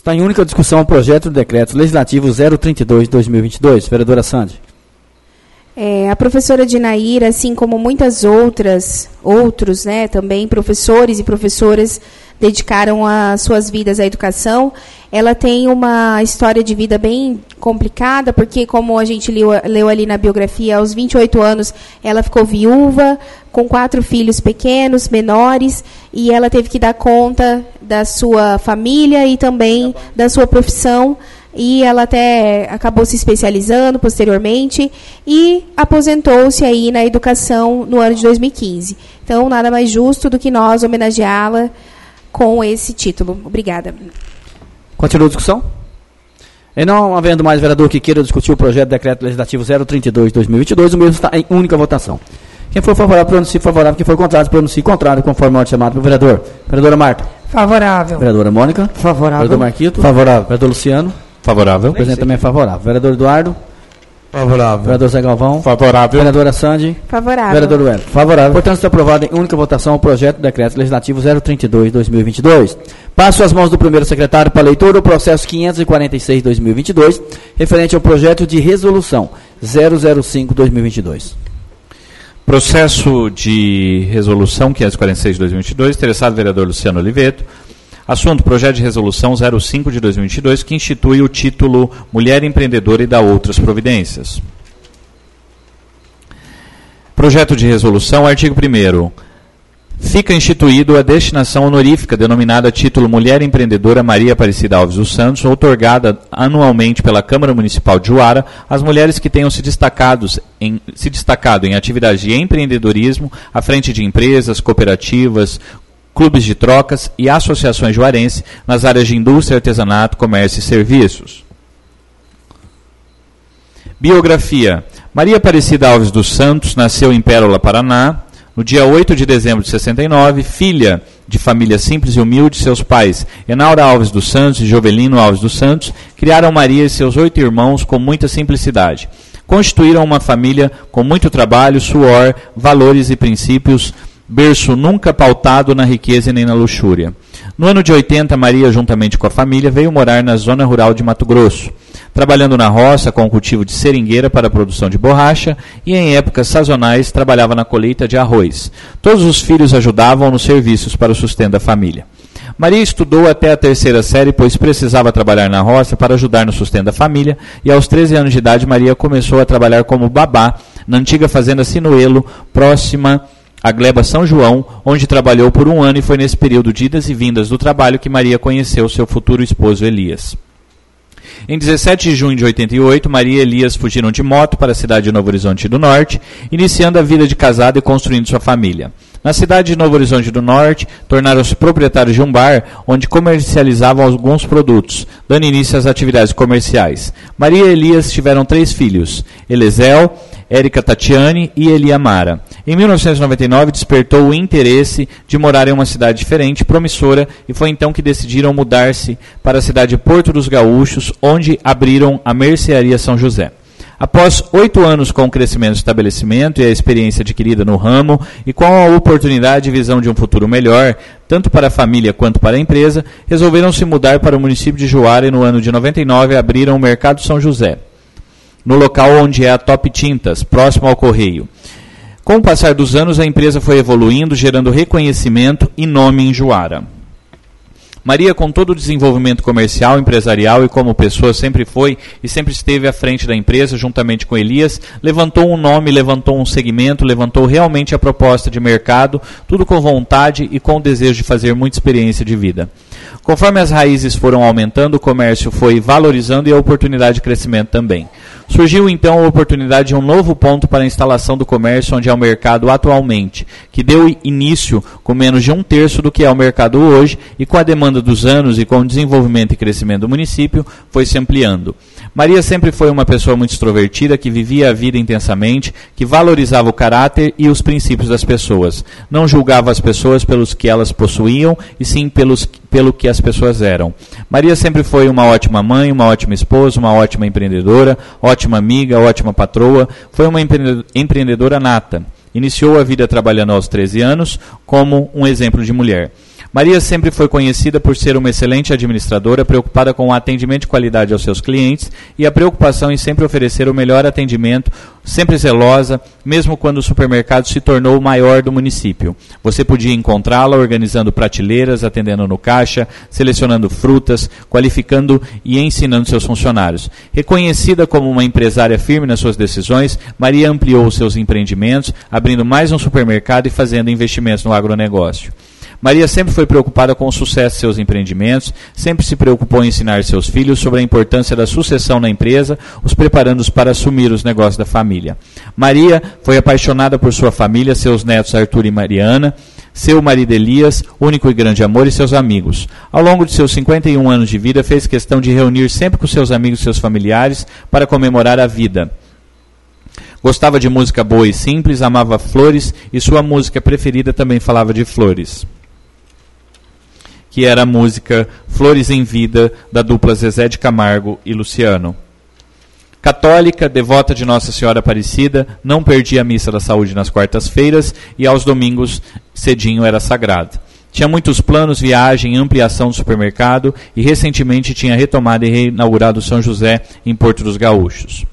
Está em única discussão o projeto de decreto legislativo zero trinta e dois, dois mil e vinte e dois. Vereadora Sandy. É, a professora Dinaíra, assim como muitas outras, outros, né, também professores e professoras dedicaram as suas vidas à educação, ela tem uma história de vida bem complicada, porque, como a gente leu, leu ali na biografia, aos vinte e oito anos ela ficou viúva, com quatro filhos pequenos, menores, e ela teve que dar conta da sua família e também da sua profissão, e ela até acabou se especializando posteriormente e aposentou-se aí na educação no ano de dois mil e quinze. Então, nada mais justo do que nós homenageá-la com esse título. Obrigada. Continua a discussão? E não havendo mais vereador que queira discutir o projeto de decreto legislativo zero trinta e dois, dois mil e vinte e dois, o mesmo está em única votação. Quem for favorável, pronuncie favorável. Quem for contrário, pronuncie contrário, conforme a ordem chamada pelo vereador. Vereadora Marta. Favorável. Vereadora Mônica. Favorável. Vereador Marquito. Favorável. Vereador Luciano. Favorável. O presidente também é favorável. Vereador Eduardo. Favorável. Vereador Zé Galvão. Favorável. Vereadora Sandy. Favorável. Vereador Wellington. Favorável. Portanto, está aprovado em única votação o projeto de decreto legislativo zero trinta e dois, dois mil e vinte e dois. Passo às mãos do primeiro secretário para leitura o processo quinhentos e quarenta e seis, dois mil e vinte e dois, referente ao projeto de resolução zero zero cinco, dois mil e vinte e dois. Processo de resolução quinhentos e quarenta e seis, dois mil e vinte e dois, interessado vereador Luciano Oliveto. Assunto, projeto de resolução zero cinco de dois mil e vinte e dois, que institui o título Mulher Empreendedora e dá outras providências. Projeto de resolução, artigo primeiro. Fica instituído a destinação honorífica denominada título Mulher Empreendedora Maria Aparecida Alves dos Santos, outorgada anualmente pela Câmara Municipal de Juara às mulheres que tenham se, destacados em, se destacado em atividades de empreendedorismo à frente de empresas, cooperativas, clubes de trocas e associações juarenses nas áreas de indústria, artesanato, comércio e serviços. Biografia. Maria Aparecida Alves dos Santos nasceu em Pérola, Paraná, no dia oito de dezembro de sessenta e nove, filha de família simples e humilde. Seus pais, Enaura Alves dos Santos e Jovelino Alves dos Santos, criaram Maria e seus oito irmãos com muita simplicidade. Constituíram uma família com muito trabalho, suor, valores e princípios, berço nunca pautado na riqueza e nem na luxúria. No ano de oitenta, Maria, juntamente com a família, veio morar na zona rural de Mato Grosso, trabalhando na roça com o cultivo de seringueira para a produção de borracha e, em épocas sazonais, trabalhava na colheita de arroz. Todos os filhos ajudavam nos serviços para o sustento da família. Maria estudou até a terceira série, pois precisava trabalhar na roça para ajudar no sustento da família, e aos treze anos de idade, Maria começou a trabalhar como babá na antiga fazenda Sinuelo, próxima a Gleba São João, onde trabalhou por um ano, e foi nesse período de idas e vindas do trabalho que Maria conheceu seu futuro esposo Elias. Em dezessete de junho de oitenta e oito, Maria e Elias fugiram de moto para a cidade de Novo Horizonte do Norte, iniciando a vida de casada e construindo sua família. Na cidade de Novo Horizonte do Norte, tornaram-se proprietários de um bar, onde comercializavam alguns produtos, dando início às atividades comerciais. Maria e Elias tiveram três filhos, Eliezel, Érica Tatiane e Eliamara. Em mil novecentos e noventa e nove, despertou o interesse de morar em uma cidade diferente, promissora, e foi então que decidiram mudar-se para a cidade de Porto dos Gaúchos, onde abriram a Mercearia São José. Após oito anos com o crescimento do estabelecimento e a experiência adquirida no ramo, e com a oportunidade e visão de um futuro melhor, tanto para a família quanto para a empresa, resolveram se mudar para o município de Juara e no ano de noventa e nove abriram o Mercado São José, no local onde é a Top Tintas, próximo ao Correio. Com o passar dos anos, a empresa foi evoluindo, gerando reconhecimento e nome em Juara. Maria, com todo o desenvolvimento comercial, empresarial e como pessoa, sempre foi e sempre esteve à frente da empresa, juntamente com Elias, levantou um nome, levantou um segmento, levantou realmente a proposta de mercado, tudo com vontade e com o desejo de fazer muita experiência de vida. Conforme as raízes foram aumentando, o comércio foi valorizando e a oportunidade de crescimento também. Surgiu então a oportunidade de um novo ponto para a instalação do comércio onde é o mercado atualmente, que deu início com menos de um terço do que é o mercado hoje, e com a demanda dos anos e com o desenvolvimento e crescimento do município, foi se ampliando. Maria sempre foi uma pessoa muito extrovertida, que vivia a vida intensamente, que valorizava o caráter e os princípios das pessoas. Não julgava as pessoas pelos que elas possuíam, e sim pelos, pelo que as pessoas eram. Maria sempre foi uma ótima mãe, uma ótima esposa, uma ótima empreendedora, ótima amiga, ótima patroa, foi uma empreendedora nata. Iniciou a vida trabalhando aos treze anos como um exemplo de mulher. Maria sempre foi conhecida por ser uma excelente administradora, preocupada com o atendimento de qualidade aos seus clientes e a preocupação em sempre oferecer o melhor atendimento, sempre zelosa, mesmo quando o supermercado se tornou o maior do município. Você podia encontrá-la organizando prateleiras, atendendo no caixa, selecionando frutas, qualificando e ensinando seus funcionários. Reconhecida como uma empresária firme nas suas decisões, Maria ampliou seus empreendimentos, abrindo mais um supermercado e fazendo investimentos no agronegócio. Maria sempre foi preocupada com o sucesso de seus empreendimentos, sempre se preocupou em ensinar seus filhos sobre a importância da sucessão na empresa, os preparando-os para assumir os negócios da família. Maria foi apaixonada por sua família, seus netos Arthur e Mariana, seu marido Elias, único e grande amor, e seus amigos. Ao longo de seus cinquenta e um anos de vida, fez questão de reunir sempre com seus amigos e seus familiares para comemorar a vida. Gostava de música boa e simples, amava flores, e sua música preferida também falava de flores, que era a música Flores em Vida, da dupla Zezé de Camargo e Luciano. Católica, devota de Nossa Senhora Aparecida, não perdia a missa da saúde nas quartas-feiras e aos domingos cedinho era sagrada. Tinha muitos planos, viagem, ampliação do supermercado e recentemente tinha retomado e reinaugurado São José em Porto dos Gaúchos.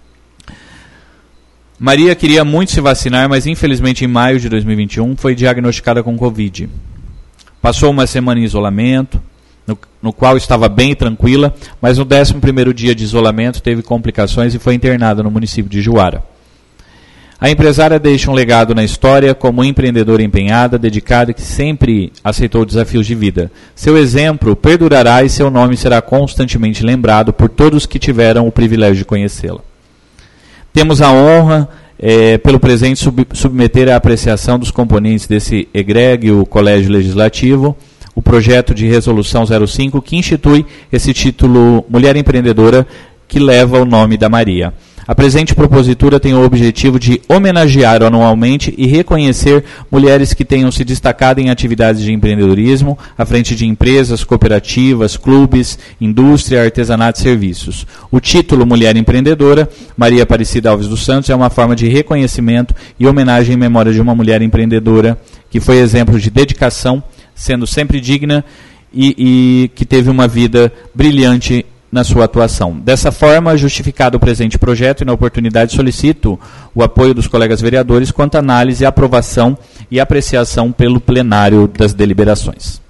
Maria queria muito se vacinar, mas infelizmente em maio de dois mil e vinte e um foi diagnosticada com Covid. Passou uma semana em isolamento, no, no qual estava bem tranquila, mas no décimo primeiro dia de isolamento teve complicações e foi internada no município de Juara. A empresária deixa um legado na história como empreendedora empenhada, dedicada e que sempre aceitou desafios de vida. Seu exemplo perdurará e seu nome será constantemente lembrado por todos que tiveram o privilégio de conhecê-la. Temos a honra, É, pelo presente, sub, submeter à apreciação dos componentes desse egrégio Colégio Legislativo o projeto de resolução zero cinco que institui esse título Mulher Empreendedora que leva o nome da Maria. A presente propositura tem o objetivo de homenagear anualmente e reconhecer mulheres que tenham se destacado em atividades de empreendedorismo, à frente de empresas, cooperativas, clubes, indústria, artesanato e serviços. O título Mulher Empreendedora, Maria Aparecida Alves dos Santos, é uma forma de reconhecimento e homenagem em memória de uma mulher empreendedora que foi exemplo de dedicação, sendo sempre digna e, e que teve uma vida brilhante na sua atuação. Dessa forma, justificado o presente projeto e na oportunidade solicito o apoio dos colegas vereadores quanto à análise, aprovação e apreciação pelo plenário das deliberações.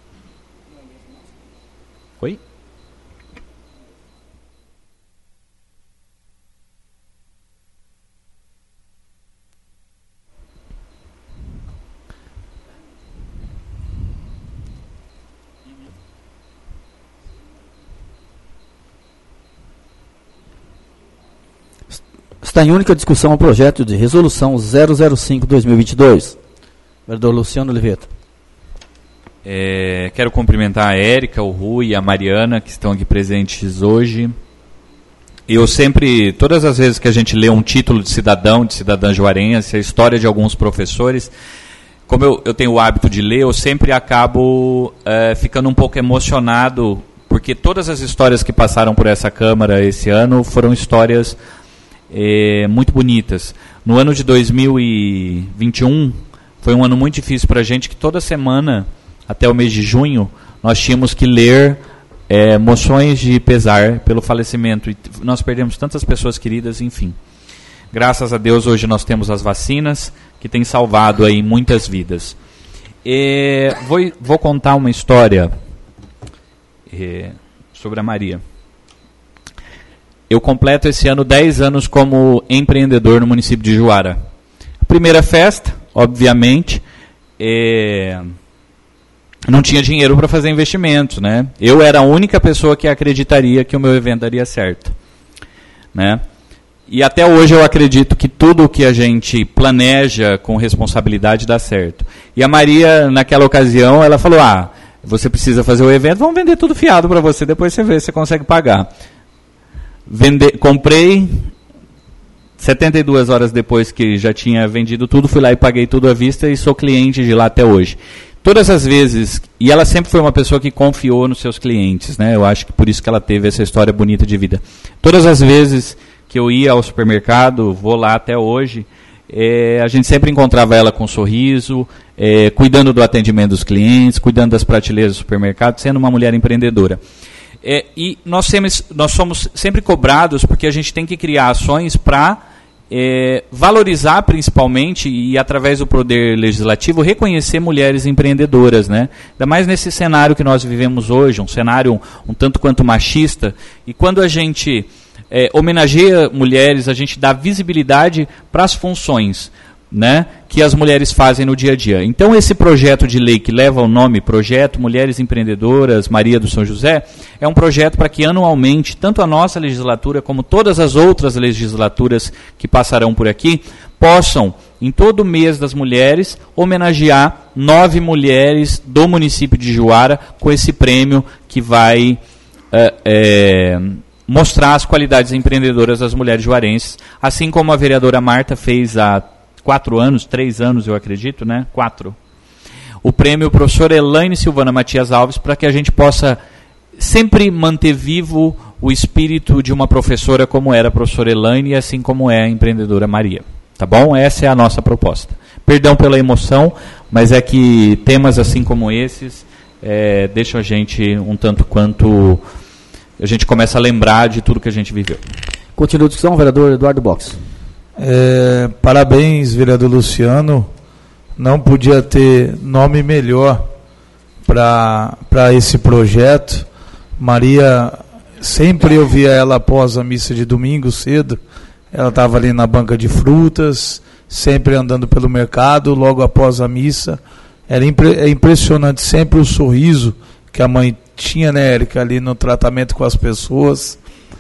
Oi? Está em única discussão o projeto de resolução zero zero cinco barra dois mil e vinte e dois. Vereador Luciano Oliveira. É, quero cumprimentar a Érica, o Rui e a Mariana, que estão aqui presentes hoje. Eu sempre, todas as vezes que a gente lê um título de cidadão, de cidadã juarense, a história de alguns professores, como eu, eu tenho o hábito de ler, eu sempre acabo é, ficando um pouco emocionado, porque todas as histórias que passaram por essa Câmara esse ano foram histórias É, muito bonitas. No ano de dois mil e vinte e um foi um ano muito difícil para a gente, que toda semana, até o mês de junho, nós tínhamos que ler é, moções de pesar pelo falecimento. E nós perdemos tantas pessoas queridas, enfim. Graças a Deus, hoje nós temos as vacinas, que têm salvado aí muitas vidas. É, vou, vou contar uma história é, sobre a Maria. Eu completo esse ano dez anos como empreendedor no município de Juara. A primeira festa, obviamente, é... não tinha dinheiro para fazer investimentos, né? Eu era a única pessoa que acreditaria que o meu evento daria certo, né? E até hoje eu acredito que tudo o que a gente planeja com responsabilidade dá certo. E a Maria, naquela ocasião, ela falou, ah, você precisa fazer o evento, vamos vender tudo fiado para você, depois você vê se você consegue pagar. Vende, comprei, setenta e duas horas depois que já tinha vendido tudo, fui lá e paguei tudo à vista e sou cliente de lá até hoje. Todas as vezes, e ela sempre foi uma pessoa que confiou nos seus clientes, né? Eu acho que por isso que ela teve essa história bonita de vida. Todas as vezes que eu ia ao supermercado, vou lá até hoje, é, a gente sempre encontrava ela com um sorriso, é, cuidando do atendimento dos clientes, cuidando das prateleiras do supermercado, sendo uma mulher empreendedora. É, e nós, temos, nós somos sempre cobrados porque a gente tem que criar ações para é, valorizar principalmente e através do poder legislativo reconhecer mulheres empreendedoras, né? Ainda mais nesse cenário que nós vivemos hoje, um cenário um, um tanto quanto machista, e quando a gente é, homenageia mulheres, a gente dá visibilidade para as funções, né, que as mulheres fazem no dia a dia. Então esse projeto de lei que leva o nome Projeto Mulheres Empreendedoras Maria do São José é um projeto para que anualmente, tanto a nossa legislatura como todas as outras legislaturas que passarão por aqui, possam, em todo mês das mulheres, homenagear nove mulheres do município de Juara com esse prêmio que vai é, é, mostrar as qualidades empreendedoras das mulheres juarenses, assim como a vereadora Marta fez há quatro anos, três anos eu acredito, né? Quatro. O prêmio professor Elaine Silvana Matias Alves, para que a gente possa sempre manter vivo o espírito de uma professora como era a professora Elaine e assim como é a empreendedora Maria. Tá bom? Essa é a nossa proposta. Perdão pela emoção, mas é que temas assim como esses é, deixam a gente um tanto quanto... A gente começa a lembrar de tudo que a gente viveu. Continua a discussão, vereador Eduardo Box. É, parabéns, vereador Luciano. Não podia ter nome melhor para esse projeto. Maria, sempre eu via ela após a missa de domingo cedo. Ela estava ali na banca de frutas, sempre andando pelo mercado, logo após a missa. Era impre, é impressionante sempre o sorriso que a mãe tinha, né, Érica, ali no tratamento com as pessoas.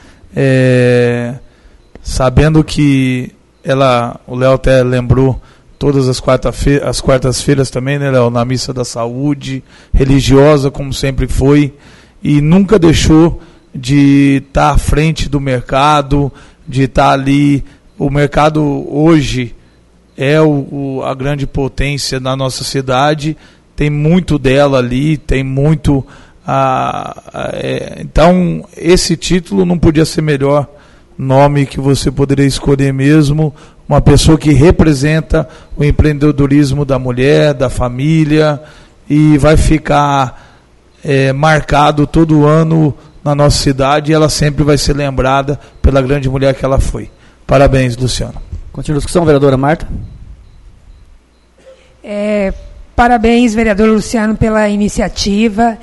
É, sabendo que ela, o Léo até lembrou todas as quarta-feiras, as quartas-feiras também, né, Léo, na missa da saúde, religiosa como sempre foi, e nunca deixou de estar à frente do mercado, de estar ali. O mercado hoje é o, o, a grande potência da nossa cidade, tem muito dela ali, tem muito... A, a, é, então, esse título não podia ser melhor nome que você poderia escolher mesmo, uma pessoa que representa o empreendedorismo da mulher, da família, e vai ficar é, marcado todo ano na nossa cidade, e ela sempre vai ser lembrada pela grande mulher que ela foi. Parabéns, Luciano. Continua a discussão, vereadora Marta. É, parabéns, vereador Luciano, pela iniciativa.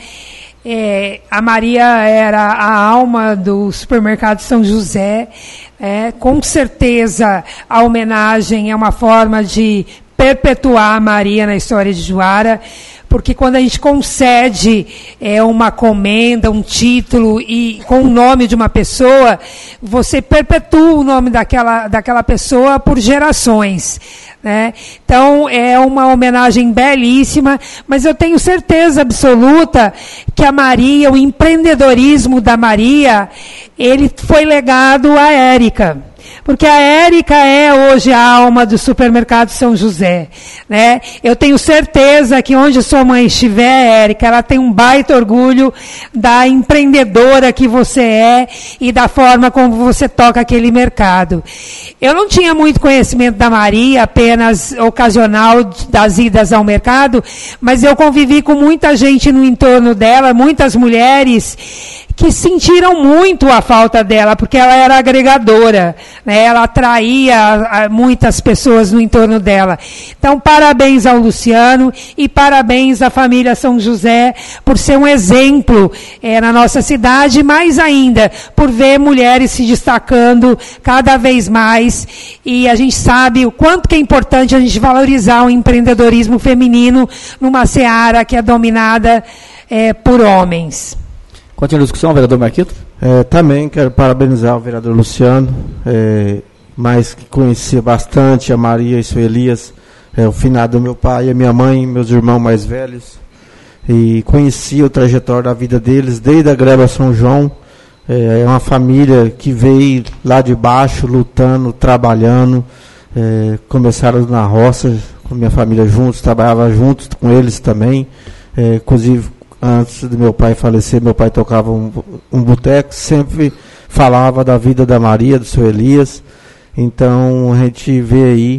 É, a Maria era a alma do supermercado São José. É, com certeza a homenagem é uma forma de perpetuar a Maria na história de Juara, porque quando a gente concede é, uma comenda, um título e com o nome de uma pessoa, você perpetua o nome daquela, daquela pessoa por gerações, né? Então é uma homenagem belíssima, mas eu tenho certeza absoluta que a Maria, o empreendedorismo da Maria, ele foi legado à Érica. Porque a Érica é hoje a alma do supermercado São José, né? Eu tenho certeza que onde sua mãe estiver, Érica, ela tem um baita orgulho da empreendedora que você é e da forma como você toca aquele mercado. Eu não tinha muito conhecimento da Maria, apenas ocasional das idas ao mercado, mas eu convivi com muita gente no entorno dela, muitas mulheres que sentiram muito a falta dela, porque ela era agregadora, né? Ela atraía muitas pessoas no entorno dela. Então, parabéns ao Luciano e parabéns à família São José por ser um exemplo é, na nossa cidade, mais ainda por ver mulheres se destacando cada vez mais, e a gente sabe o quanto que é importante a gente valorizar o empreendedorismo feminino numa seara que é dominada é, por homens. Continua a discussão, vereador Marquito. É, também quero parabenizar o vereador Luciano, é, mas que conhecia bastante a Maria e o Elias, é, o finado do meu pai, a minha mãe, meus irmãos mais velhos, e conhecia o trajetório da vida deles desde a Greba São João. É, é uma família que veio lá de baixo, lutando, trabalhando, é, começaram na roça com minha família juntos, trabalhava juntos com eles também, é, inclusive antes do meu pai falecer, meu pai tocava um, um boteco, sempre falava da vida da Maria, do seu Elias. Então a gente vê aí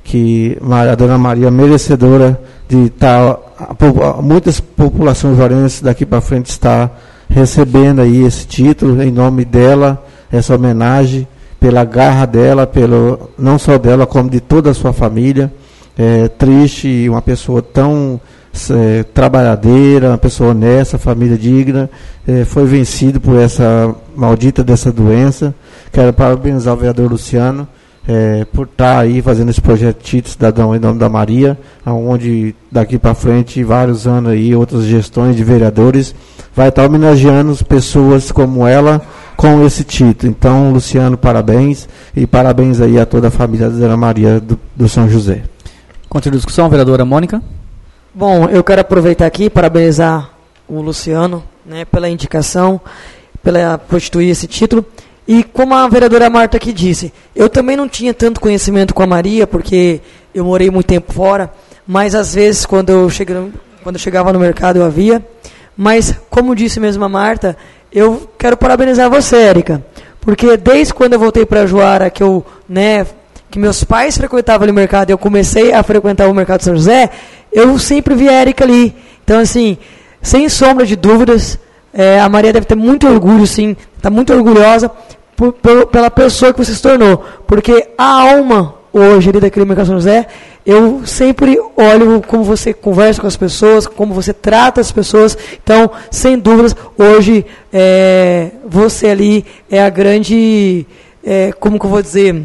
que a Dona Maria é merecedora de estar, muitas populações juarenses daqui para frente está recebendo aí esse título em nome dela, essa homenagem, pela garra dela, pelo, não só dela, como de toda a sua família. É triste uma pessoa tão é, trabalhadeira, uma pessoa honesta, família digna, é, foi vencido por essa maldita dessa doença. Quero parabenizar o vereador Luciano é, por estar aí fazendo esse projeto Título Cidadão em nome da Maria, onde daqui para frente, vários anos aí, outras gestões de vereadores, vai estar homenageando pessoas como ela com esse título. Então, Luciano, parabéns, e parabéns aí a toda a família da Dona Maria do, do São José. Continua a discussão, vereadora Mônica. Bom, eu quero aproveitar aqui e parabenizar o Luciano, né, pela indicação, pela constituir esse título. E como a vereadora Marta aqui disse, eu também não tinha tanto conhecimento com a Maria, porque eu morei muito tempo fora, mas às vezes quando eu, cheguei, quando eu chegava no mercado eu a via. Mas, como disse mesmo a Marta, eu quero parabenizar você, Érica, porque desde quando eu voltei para Juara, que eu, né, que meus pais frequentavam ali o mercado, eu comecei a frequentar o mercado de São José, eu sempre vi a Érica ali. Então, assim, sem sombra de dúvidas, é, a Maria deve ter muito orgulho, sim, está muito orgulhosa por, por, pela pessoa que você se tornou, porque a alma hoje ali daquele mercado de São José, eu sempre olho como você conversa com as pessoas, como você trata as pessoas. Então, sem dúvidas, hoje é, você ali é a grande, é, como que eu vou dizer,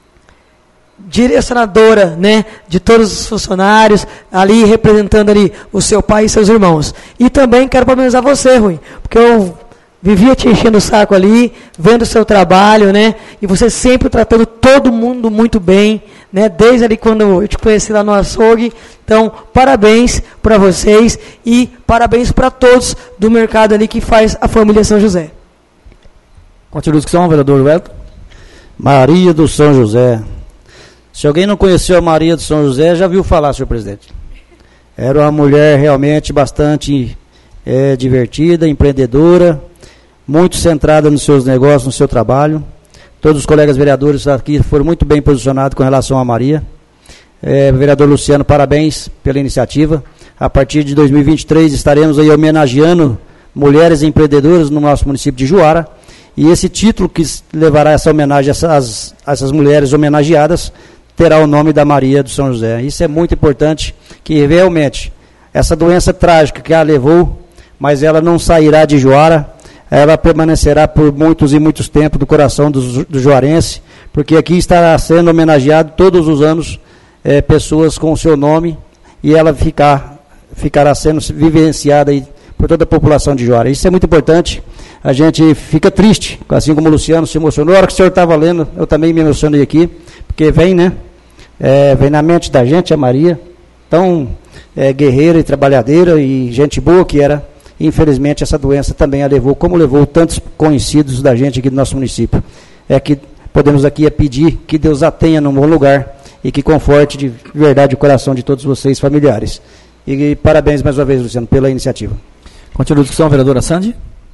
direcionadora, né, de todos os funcionários, ali representando ali o seu pai e seus irmãos. E também quero parabenizar você, Rui, porque eu vivia te enchendo o saco ali, vendo o seu trabalho, né, e você sempre tratando todo mundo muito bem, né, desde ali quando eu te conheci lá no açougue. Então, parabéns para vocês e parabéns para todos do mercado ali que faz a família São José. Continua a discussão, vereador Roberto. Maria do São José. Se alguém não conheceu a Maria do São José, já viu falar, senhor presidente. Era uma mulher realmente bastante é, divertida, empreendedora, muito centrada nos seus negócios, no seu trabalho. Todos os colegas vereadores aqui foram muito bem posicionados com relação a Maria. É, vereador Luciano, parabéns pela iniciativa. A partir de dois mil e vinte e três estaremos aí homenageando mulheres empreendedoras no nosso município de Juara. E esse título que levará essa homenagem a essas, a essas mulheres homenageadas terá o nome da Maria do São José. Isso é muito importante, que realmente essa doença trágica que a levou, mas ela não sairá de Juara, ela permanecerá por muitos e muitos tempos do coração do, do juarense, porque aqui estará sendo homenageado todos os anos é, pessoas com o seu nome, e ela ficar, ficará sendo vivenciada aí por toda a população de Juara. Isso é muito importante. A gente fica triste, assim como o Luciano se emocionou. Na hora que o senhor estava lendo, eu também me emocionei aqui, porque vem, né? É, vem na mente da gente a Maria, tão é, guerreira e trabalhadeira e gente boa que era. Infelizmente, essa doença também a levou, como levou tantos conhecidos da gente aqui do nosso município. É que podemos aqui pedir que Deus a tenha num bom lugar e que conforte de verdade o coração de todos vocês, familiares. E, e parabéns mais uma vez, Luciano, pela iniciativa. Continua a discussão, vereadora Sandy.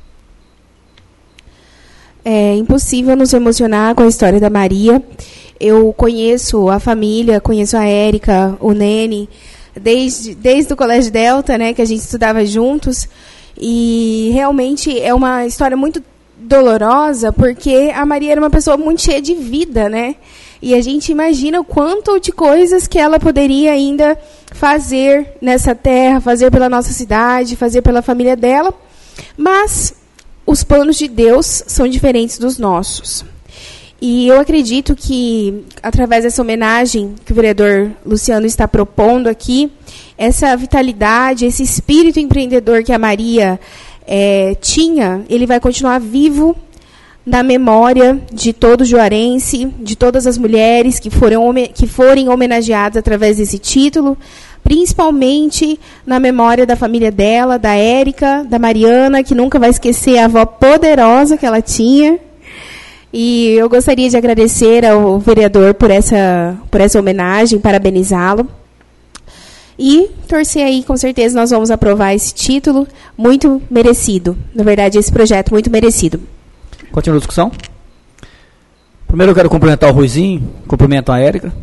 É impossível nos emocionar com a história da Maria. Eu conheço a família, conheço a Érica, o Nene, desde, desde o Colégio Delta, né, que a gente estudava juntos. E realmente é uma história muito dolorosa, porque a Maria era uma pessoa muito cheia de vida, né? E a gente imagina o quanto de coisas que ela poderia ainda fazer nessa terra, fazer pela nossa cidade, fazer pela família dela. Mas os planos de Deus são diferentes dos nossos. E eu acredito que, através dessa homenagem que o vereador Luciano está propondo aqui, essa vitalidade, esse espírito empreendedor que a Maria é, tinha, ele vai continuar vivo na memória de todo juarense, de todas as mulheres que, foram, que forem homenageadas através desse título, principalmente na memória da família dela, da Érica, da Mariana, que nunca vai esquecer a avó poderosa que ela tinha. E eu gostaria de agradecer ao vereador por essa, por essa homenagem, parabenizá-lo. E torcer aí, com certeza nós vamos aprovar esse título, muito merecido. Na verdade, esse projeto muito merecido. Continua a discussão. Primeiro eu quero cumprimentar o Ruizinho, cumprimento a Érica.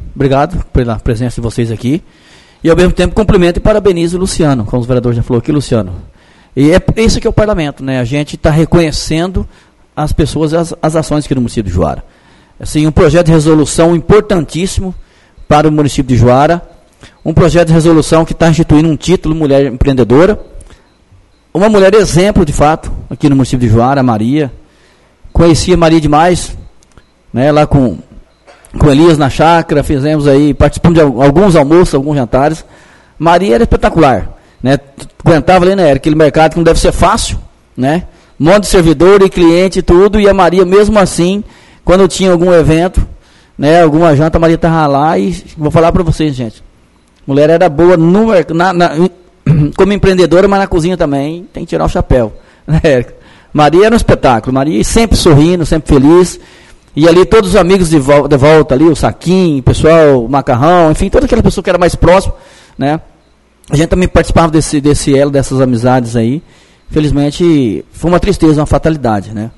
obrigado pela presença de vocês aqui. E, ao mesmo tempo, cumprimento e parabenizo o Luciano, como os vereadores já falou aqui, Luciano. E é isso que é o parlamento, né? A gente está reconhecendo as pessoas, as, as ações aqui no município de Juara. Assim, um projeto de resolução importantíssimo para o município de Juara, um projeto de resolução que está instituindo um título Mulher Empreendedora, uma mulher exemplo, de fato, aqui no município de Juara, a Maria. Conheci a Maria demais, né, lá com, com Elias na chácara, fizemos aí, participamos de alguns almoços, alguns jantares. Maria era espetacular, né? Aguentava ali, né, aquele mercado que não deve ser fácil, né? Um monte de servidor e cliente e tudo, e a Maria, mesmo assim, quando tinha algum evento, né, alguma janta, a Maria estava lá e vou falar para vocês, gente. A mulher era boa no, na, na, como empreendedora, mas na cozinha também tem que tirar o chapéu. Né? Maria era um espetáculo, Maria sempre sorrindo, sempre feliz. E ali todos os amigos de volta, de volta ali, o Saquinho, o pessoal, o Macarrão, enfim, toda aquela pessoa que era mais próxima, né? A gente também participava desse, desse elo, dessas amizades aí. Infelizmente, foi uma tristeza, uma fatalidade, né?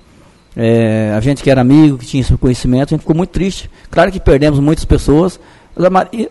É, a gente que era amigo, que tinha esse conhecimento, a gente ficou muito triste. Claro que perdemos muitas pessoas, mas a Maria,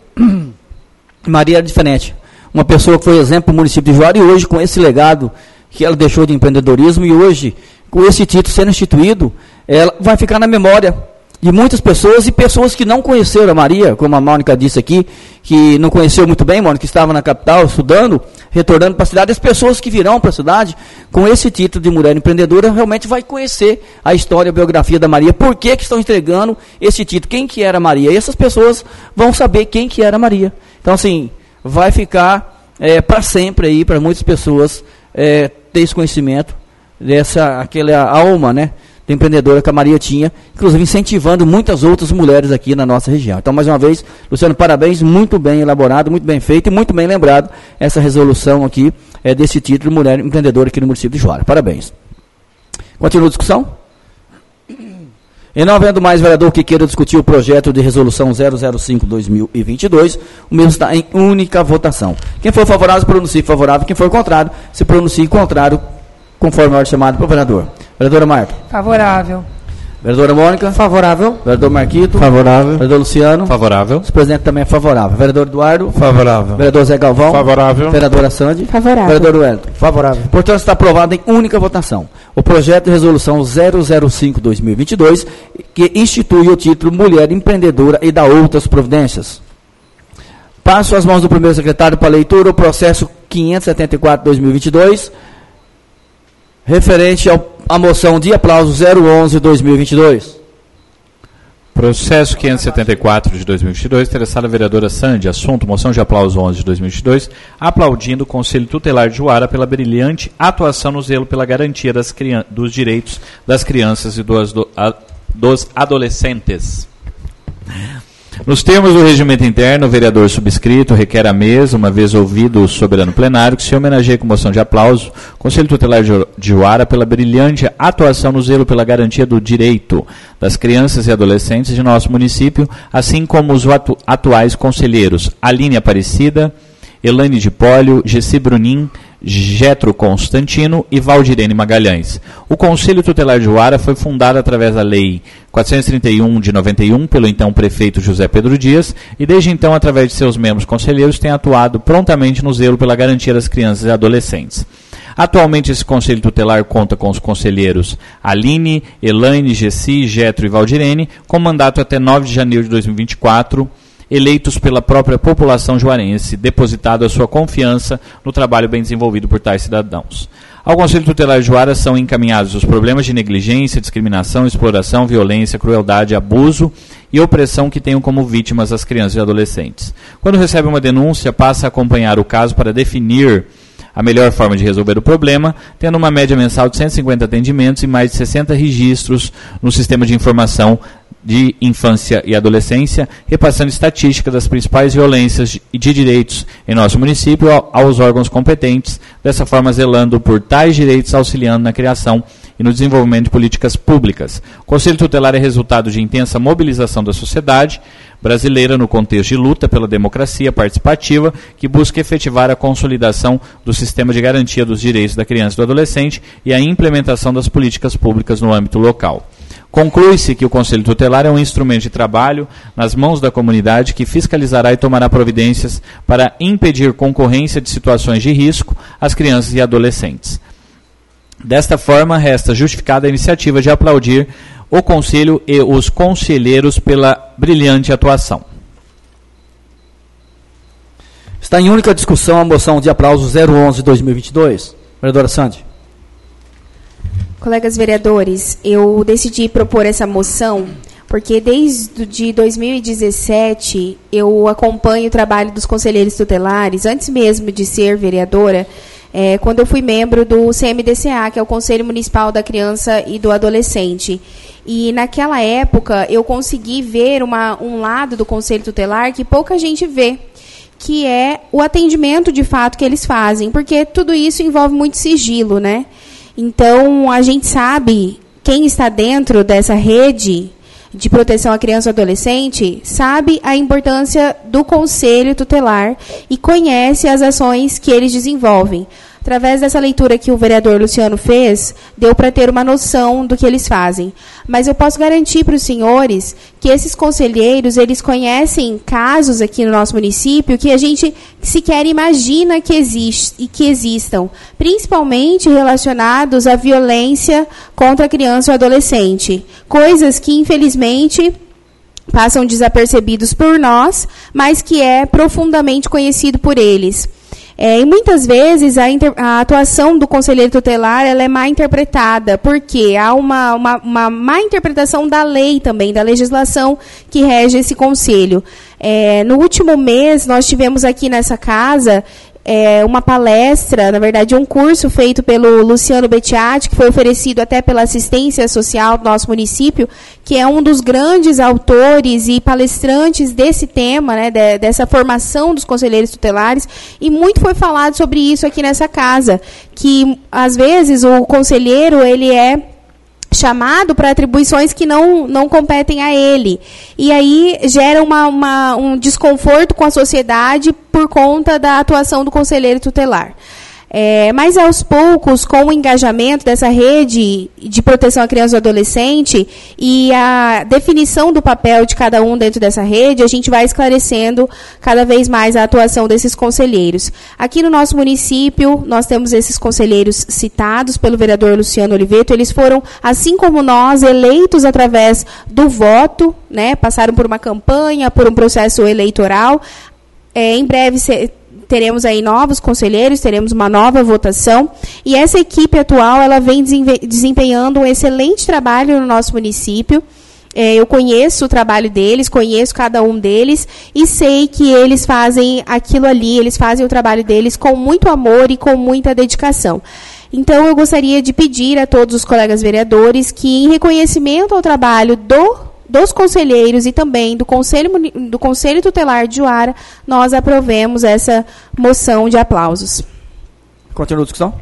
Maria era diferente. Uma pessoa que foi exemplo para o município de Juara, e hoje, com esse legado que ela deixou de empreendedorismo, e hoje, com esse título sendo instituído, ela vai ficar na memória de muitas pessoas, e pessoas que não conheceram a Maria, como a Mônica disse aqui, que não conheceu muito bem, Mônica, que estava na capital estudando, retornando para a cidade. As pessoas que virão para a cidade com esse título de mulher empreendedora realmente vai conhecer a história, a biografia da Maria, por que que estão entregando esse título, quem que era a Maria, e essas pessoas vão saber quem que era a Maria. Então, assim, vai ficar é, para sempre aí, para muitas pessoas é, ter esse conhecimento, dessa, aquela alma, né, de empreendedora que a Maria tinha, inclusive incentivando muitas outras mulheres aqui na nossa região. Então, mais uma vez, Luciano, parabéns, muito bem elaborado, muito bem feito e muito bem lembrado essa resolução aqui, é, desse título, Mulher Empreendedora aqui no município de Juara. Parabéns. Continua a discussão? E não havendo mais vereador que queira discutir o projeto de resolução zero zero cinco barra dois mil e vinte e dois, o mesmo está em única votação. Quem for favorável, se pronuncie favorável. Quem for contrário, se pronuncie contrário, conforme a ordem chamada pelo vereador. Vereadora Marta. Favorável. Vereadora Mônica. Favorável. Vereador Marquito. Favorável. Vereador Luciano. Favorável. O presidente também é favorável. Vereador Eduardo. Favorável. Vereador Zé Galvão. Favorável. Vereadora Sandy. Favorável. Vereador Wellington. Favorável. Portanto, está aprovado em única votação o projeto de resolução zero zero cinco barra dois mil e vinte e dois, que institui o título Mulher Empreendedora e dá outras providências. Passo às mãos do primeiro secretário para leitura o processo quinhentos e setenta e quatro barra dois mil e vinte e dois, referente ao, à moção de aplauso zero onze barra dois mil e vinte e dois. Processo quinhentos e setenta e quatro de dois mil e vinte e dois, interessada a vereadora Sandy, assunto, moção de aplauso onze de dois mil e vinte e dois, aplaudindo o Conselho Tutelar de Juara pela brilhante atuação no zelo pela garantia das crian- dos direitos das crianças e dos, do, a, dos adolescentes. Nos termos do regimento interno, o vereador subscrito requer à mesa, uma vez ouvido o soberano plenário, que se homenageie com moção de aplauso o Conselho Tutelar de Juara pela brilhante atuação no zelo pela garantia do direito das crianças e adolescentes de nosso município, assim como os atu- atuais conselheiros Aline Aparecida, Elaine de Pólio, Gessi Brunin, Getro Constantino e Valdirene Magalhães. O Conselho Tutelar de Juara foi fundado através da Lei quatrocentos e trinta e um de noventa e um pelo então prefeito José Pedro Dias e desde então, através de seus membros conselheiros, tem atuado prontamente no zelo pela garantia das crianças e adolescentes. Atualmente, esse Conselho Tutelar conta com os conselheiros Aline, Elaine, Gessi, Getro e Valdirene, com mandato até nove de janeiro de dois mil e vinte e quatro, eleitos pela própria população juarense, depositado a sua confiança no trabalho bem desenvolvido por tais cidadãos. Ao Conselho Tutelar de Juara são encaminhados os problemas de negligência, discriminação, exploração, violência, crueldade, abuso e opressão que tenham como vítimas as crianças e adolescentes. Quando recebe uma denúncia, passa a acompanhar o caso para definir a melhor forma de resolver o problema, tendo uma média mensal de cento e cinquenta atendimentos e mais de sessenta registros no sistema de informação de infância e adolescência, repassando estatística das principais violências e de direitos em nosso município aos órgãos competentes, dessa forma zelando por tais direitos, auxiliando na criação e no desenvolvimento de políticas públicas. O Conselho Tutelar é resultado de intensa mobilização da sociedade brasileira no contexto de luta pela democracia participativa, que busca efetivar a consolidação do sistema de garantia dos direitos da criança e do adolescente e a implementação das políticas públicas no âmbito local. Conclui-se que o Conselho Tutelar é um instrumento de trabalho nas mãos da comunidade que fiscalizará e tomará providências para impedir concorrência de situações de risco às crianças e adolescentes. Desta forma, resta justificada a iniciativa de aplaudir o Conselho e os conselheiros pela brilhante atuação. Está em única discussão a moção de aplauso zero onze de dois mil e vinte e dois. Vereadora Sandy. Colegas vereadores, eu decidi propor essa moção porque desde de dois mil e dezessete eu acompanho o trabalho dos conselheiros tutelares, antes mesmo de ser vereadora, é, quando eu fui membro do C M D C A, que é o Conselho Municipal da Criança e do Adolescente. E naquela época eu consegui ver uma, um lado do Conselho Tutelar que pouca gente vê, que é o atendimento de fato que eles fazem, porque tudo isso envolve muito sigilo, né? Então, a gente sabe, quem está dentro dessa rede de proteção à criança e adolescente, sabe a importância do Conselho Tutelar e conhece as ações que eles desenvolvem. Através dessa leitura que o vereador Luciano fez, deu para ter uma noção do que eles fazem. Mas eu posso garantir para os senhores que esses conselheiros, eles conhecem casos aqui no nosso município que a gente sequer imagina que existe, e que existam, principalmente relacionados à violência contra a criança ou adolescente. Coisas que, infelizmente, passam desapercebidos por nós, mas que é profundamente conhecido por eles. É, e muitas vezes a, inter, a atuação do conselheiro tutelar ela é mal interpretada, porque há uma, uma, uma má interpretação da lei também, da legislação que rege esse conselho. É, no último mês, nós tivemos aqui nessa casa é, uma palestra, na verdade, um curso feito pelo Luciano Bettiati, que foi oferecido até pela assistência social do nosso município, que é um dos grandes autores e palestrantes desse tema, né, de, dessa formação dos conselheiros tutelares, e muito foi falado sobre isso aqui nessa casa, que, às vezes, o conselheiro, ele é chamado para atribuições que não, não competem a ele. E aí gera uma, uma, um desconforto com a sociedade por conta da atuação do conselheiro tutelar. É, mas, aos poucos, com o engajamento dessa rede de proteção à criança e ao adolescente e a definição do papel de cada um dentro dessa rede, a gente vai esclarecendo cada vez mais a atuação desses conselheiros. Aqui no nosso município, nós temos esses conselheiros citados pelo vereador Luciano Oliveto. Eles foram, assim como nós, eleitos através do voto, né, passaram por uma campanha, por um processo eleitoral. É, em breve, se, teremos aí novos conselheiros, teremos uma nova votação, e essa equipe atual ela vem desempenhando um excelente trabalho no nosso município. É, eu conheço o trabalho deles, conheço cada um deles, e sei que eles fazem aquilo ali, eles fazem o trabalho deles com muito amor e com muita dedicação. Então, eu gostaria de pedir a todos os colegas vereadores que, em reconhecimento ao trabalho do dos conselheiros e também do Conselho, do Conselho Tutelar de Juara, nós aprovemos essa moção de aplausos. Continua a discussão?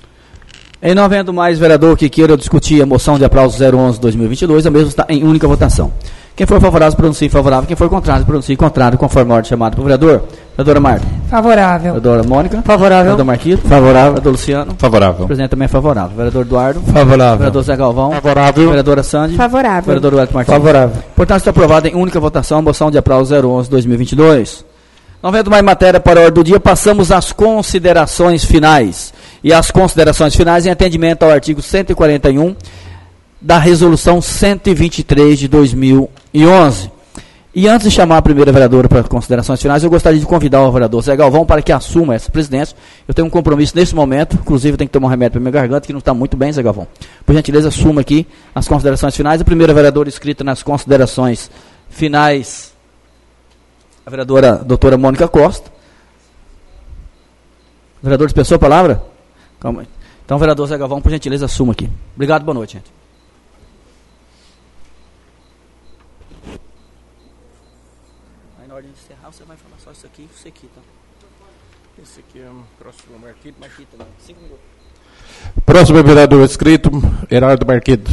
Em não havendo mais vereador que queira discutir a moção de aplauso zero onze de dois mil e vinte e dois, a mesma está em única votação. Quem for favorável, pronuncie favorável. Quem for contrário, pronuncie contrário, conforme a ordem chamada pelo vereador. Vereadora Marta. Favorável. Vereadora Mônica. Favorável. Vereador Marquito. Favorável. Vereador Luciano. Favorável. O presidente também é favorável. Vereador Eduardo. Favorável. Vereador Zé Galvão. Favorável. Vereadora Sandy. Favorável. Vereador Wellington Martins. Favorável. Portanto, está aprovada em única votação a moção de aplauso zero onze de dois mil e vinte e dois. Não havendo mais matéria para a ordem do dia, passamos às considerações finais. E as considerações finais em atendimento ao artigo cento e quarenta e um da Resolução cento e vinte e três de dois mil e onze. E antes de chamar a primeira vereadora para considerações finais, eu gostaria de convidar o vereador Zé Galvão para que assuma essa presidência. Eu tenho um compromisso nesse momento, inclusive eu tenho que tomar um remédio para minha garganta, que não está muito bem, Zé Galvão. Por gentileza, assuma aqui as considerações finais. A primeira vereadora inscrita nas considerações finais, a vereadora doutora Mônica Costa. O vereador dispensou a palavra? Calma aí. Então, vereador Zé Galvão, por gentileza, assuma aqui. Obrigado, boa noite, gente. Na hora de encerrar, você vai falar só isso aqui e isso aqui, tá? Esse aqui é o próximo Marquito. Marquito, não. Cinco minutos. Próximo vereador inscrito, Heraldo Marquito.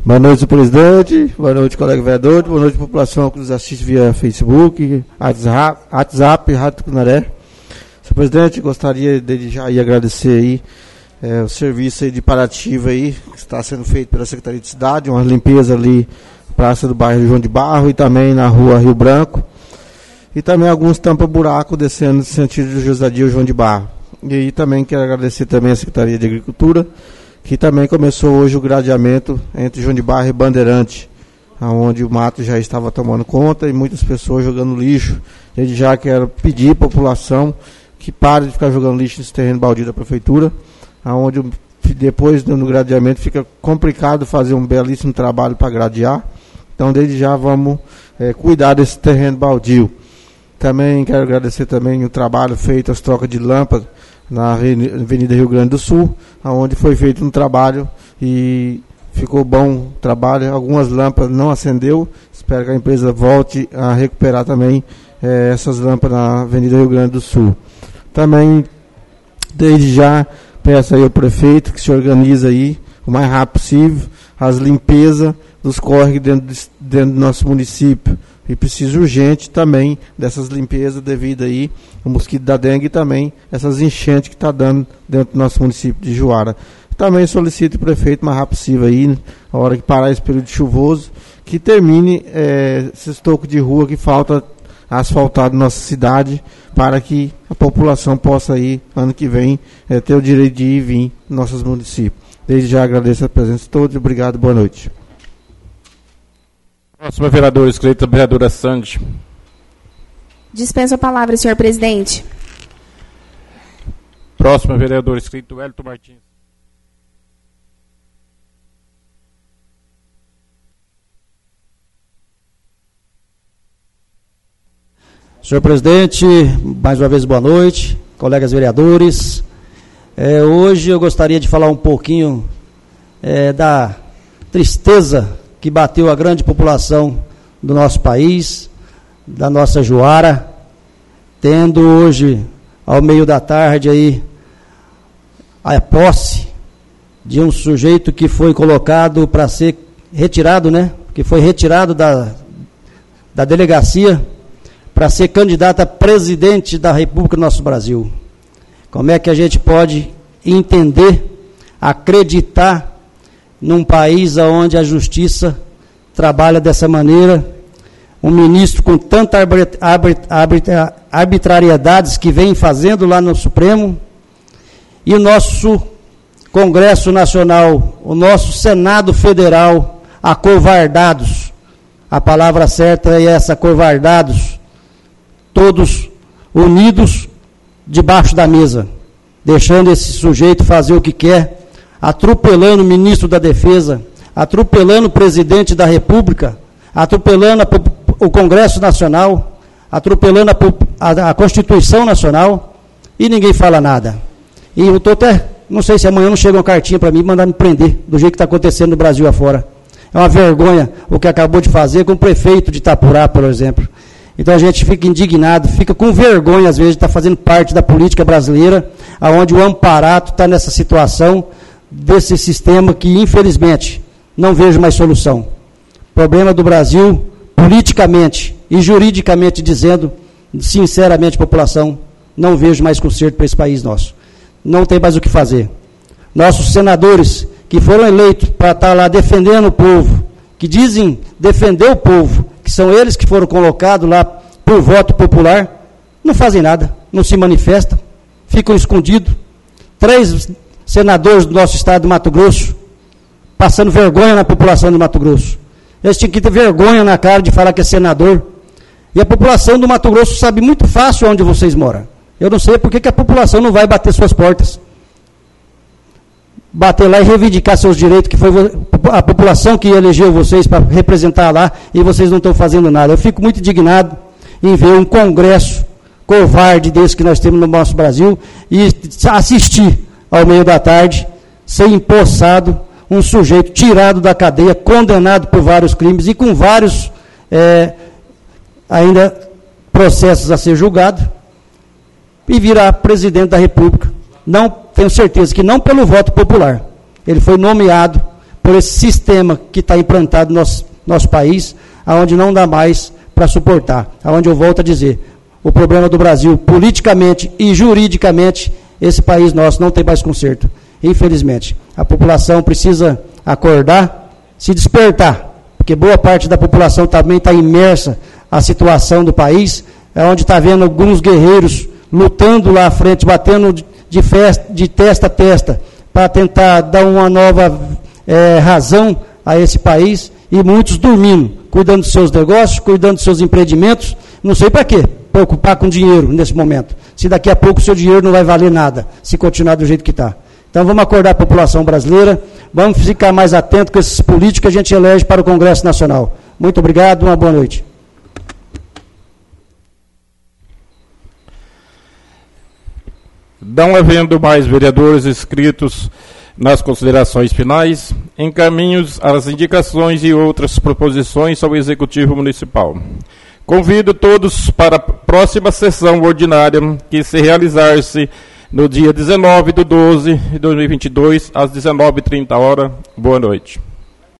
Boa noite, presidente. Boa noite, colega vereador. Boa noite, população que nos assiste via Facebook, WhatsApp, WhatsApp Rádio Tucunaré. Senhor presidente, gostaria de já ir agradecer aí é, o serviço aí de parativo aí, que está sendo feito pela Secretaria de Cidade, uma limpeza ali, praça do bairro João de Barro e também na rua Rio Branco. E também alguns tampa-buraco descendo no sentido do Josadio João de Barro. E aí também quero agradecer também a Secretaria de Agricultura, que também começou hoje o gradeamento entre João de Barro e Bandeirante, onde o mato já estava tomando conta e muitas pessoas jogando lixo. Desde já quero pedir à população que pare de ficar jogando lixo nesse terreno baldio da prefeitura, onde depois no gradeamento fica complicado fazer um belíssimo trabalho para gradear. Então desde já vamos é, cuidar desse terreno baldio. Também quero agradecer também o trabalho feito, as trocas de lâmpadas na Avenida Rio Grande do Sul, onde foi feito um trabalho e ficou bom o trabalho. Algumas lâmpadas não acendeu, espero que a empresa volte a recuperar também eh, essas lâmpadas na Avenida Rio Grande do Sul. Também, desde já, peço aí ao prefeito que se organize aí o mais rápido possível as limpezas dos córregos dentro, de, dentro do nosso município. E preciso urgente também dessas limpezas devido aí ao mosquito da dengue e também essas enchentes que está dando dentro do nosso município de Juara. Também solicito o prefeito mais rápido possível aí, a hora que parar esse período chuvoso, que termine é, esses tocos de rua que falta asfaltado na nossa cidade, para que a população possa aí, ano que vem, é, ter o direito de ir e vir nos nossos municípios. Desde já agradeço a presença de todos e obrigado, boa noite. Próxima vereadora escrita, vereadora Sandy. Dispenso a palavra, senhor presidente. Próxima vereadora escrita, Wellington Martins. Senhor presidente, mais uma vez boa noite, colegas vereadores. É, hoje eu gostaria de falar um pouquinho é, da tristeza que bateu a grande população do nosso país, da nossa Juara, tendo hoje, ao meio da tarde, aí, a posse de um sujeito que foi colocado para ser retirado, né? Que foi retirado da, da delegacia para ser candidato a presidente da República do nosso Brasil. Como é que a gente pode entender, acreditar num país onde a justiça trabalha dessa maneira, um ministro com tanta arbitrariedades que vem fazendo lá no Supremo, e o nosso Congresso Nacional, o nosso Senado Federal, acovardados, a palavra certa é essa, acovardados, todos unidos debaixo da mesa, deixando esse sujeito fazer o que quer, atropelando o ministro da Defesa, atropelando o presidente da República, atropelando a, o Congresso Nacional, atropelando a, a, a Constituição Nacional, e ninguém fala nada. E eu estou até, não sei se amanhã não chega uma cartinha para mim mandar me prender, do jeito que está acontecendo no Brasil afora. É uma vergonha o que acabou de fazer com o prefeito de Itapurá, por exemplo. Então a gente fica indignado, fica com vergonha às vezes de estar fazendo parte da política brasileira, onde o amparato está nessa situação desse sistema que, infelizmente, não vejo mais solução. Problema do Brasil, politicamente e juridicamente dizendo, sinceramente, população, não vejo mais conserto para esse país nosso. Não tem mais o que fazer. Nossos senadores, que foram eleitos para estar lá defendendo o povo, que dizem defender o povo, que são eles que foram colocados lá por voto popular, não fazem nada, não se manifestam, ficam escondidos. Três senadores do nosso estado do Mato Grosso, passando vergonha na população do Mato Grosso. Eles tinham que ter vergonha na cara de falar que é senador. E a população do Mato Grosso sabe muito fácil onde vocês moram. Eu não sei por que, que a população não vai bater suas portas. Bater lá e reivindicar seus direitos, que foi a população que elegeu vocês para representar lá, e vocês não estão fazendo nada. Eu fico muito indignado em ver um congresso covarde desse que nós temos no nosso Brasil, e assistir ao meio da tarde, ser empossado um sujeito tirado da cadeia, condenado por vários crimes e com vários é, ainda processos a ser julgado, e virar presidente da República. Não tenho certeza que não pelo voto popular. Ele foi nomeado por esse sistema que está implantado no nosso, nosso país, aonde não dá mais para suportar. Aonde eu volto a dizer, o problema do Brasil, politicamente e juridicamente, esse país nosso não tem mais conserto, infelizmente. A população precisa acordar, se despertar, porque boa parte da população também está imersa à situação do país, é onde está vendo alguns guerreiros lutando lá à frente, batendo de, festa, de testa a testa, para tentar dar uma nova é, razão a esse país, e muitos dormindo, cuidando dos seus negócios, cuidando dos seus empreendimentos, não sei para quê, preocupar com dinheiro nesse momento, se daqui a pouco o seu dinheiro não vai valer nada, se continuar do jeito que está. Então vamos acordar a população brasileira, vamos ficar mais atentos com esses políticos que a gente elege para o Congresso Nacional. Muito obrigado, uma boa noite. Não havendo mais vereadores inscritos nas considerações finais, encaminhos as indicações e outras proposições ao Executivo Municipal. Convido todos para a próxima sessão ordinária, que se realizar-se no dia dezenove de doze de dois mil e vinte e dois, às dezenove e trinta horas. Boa noite.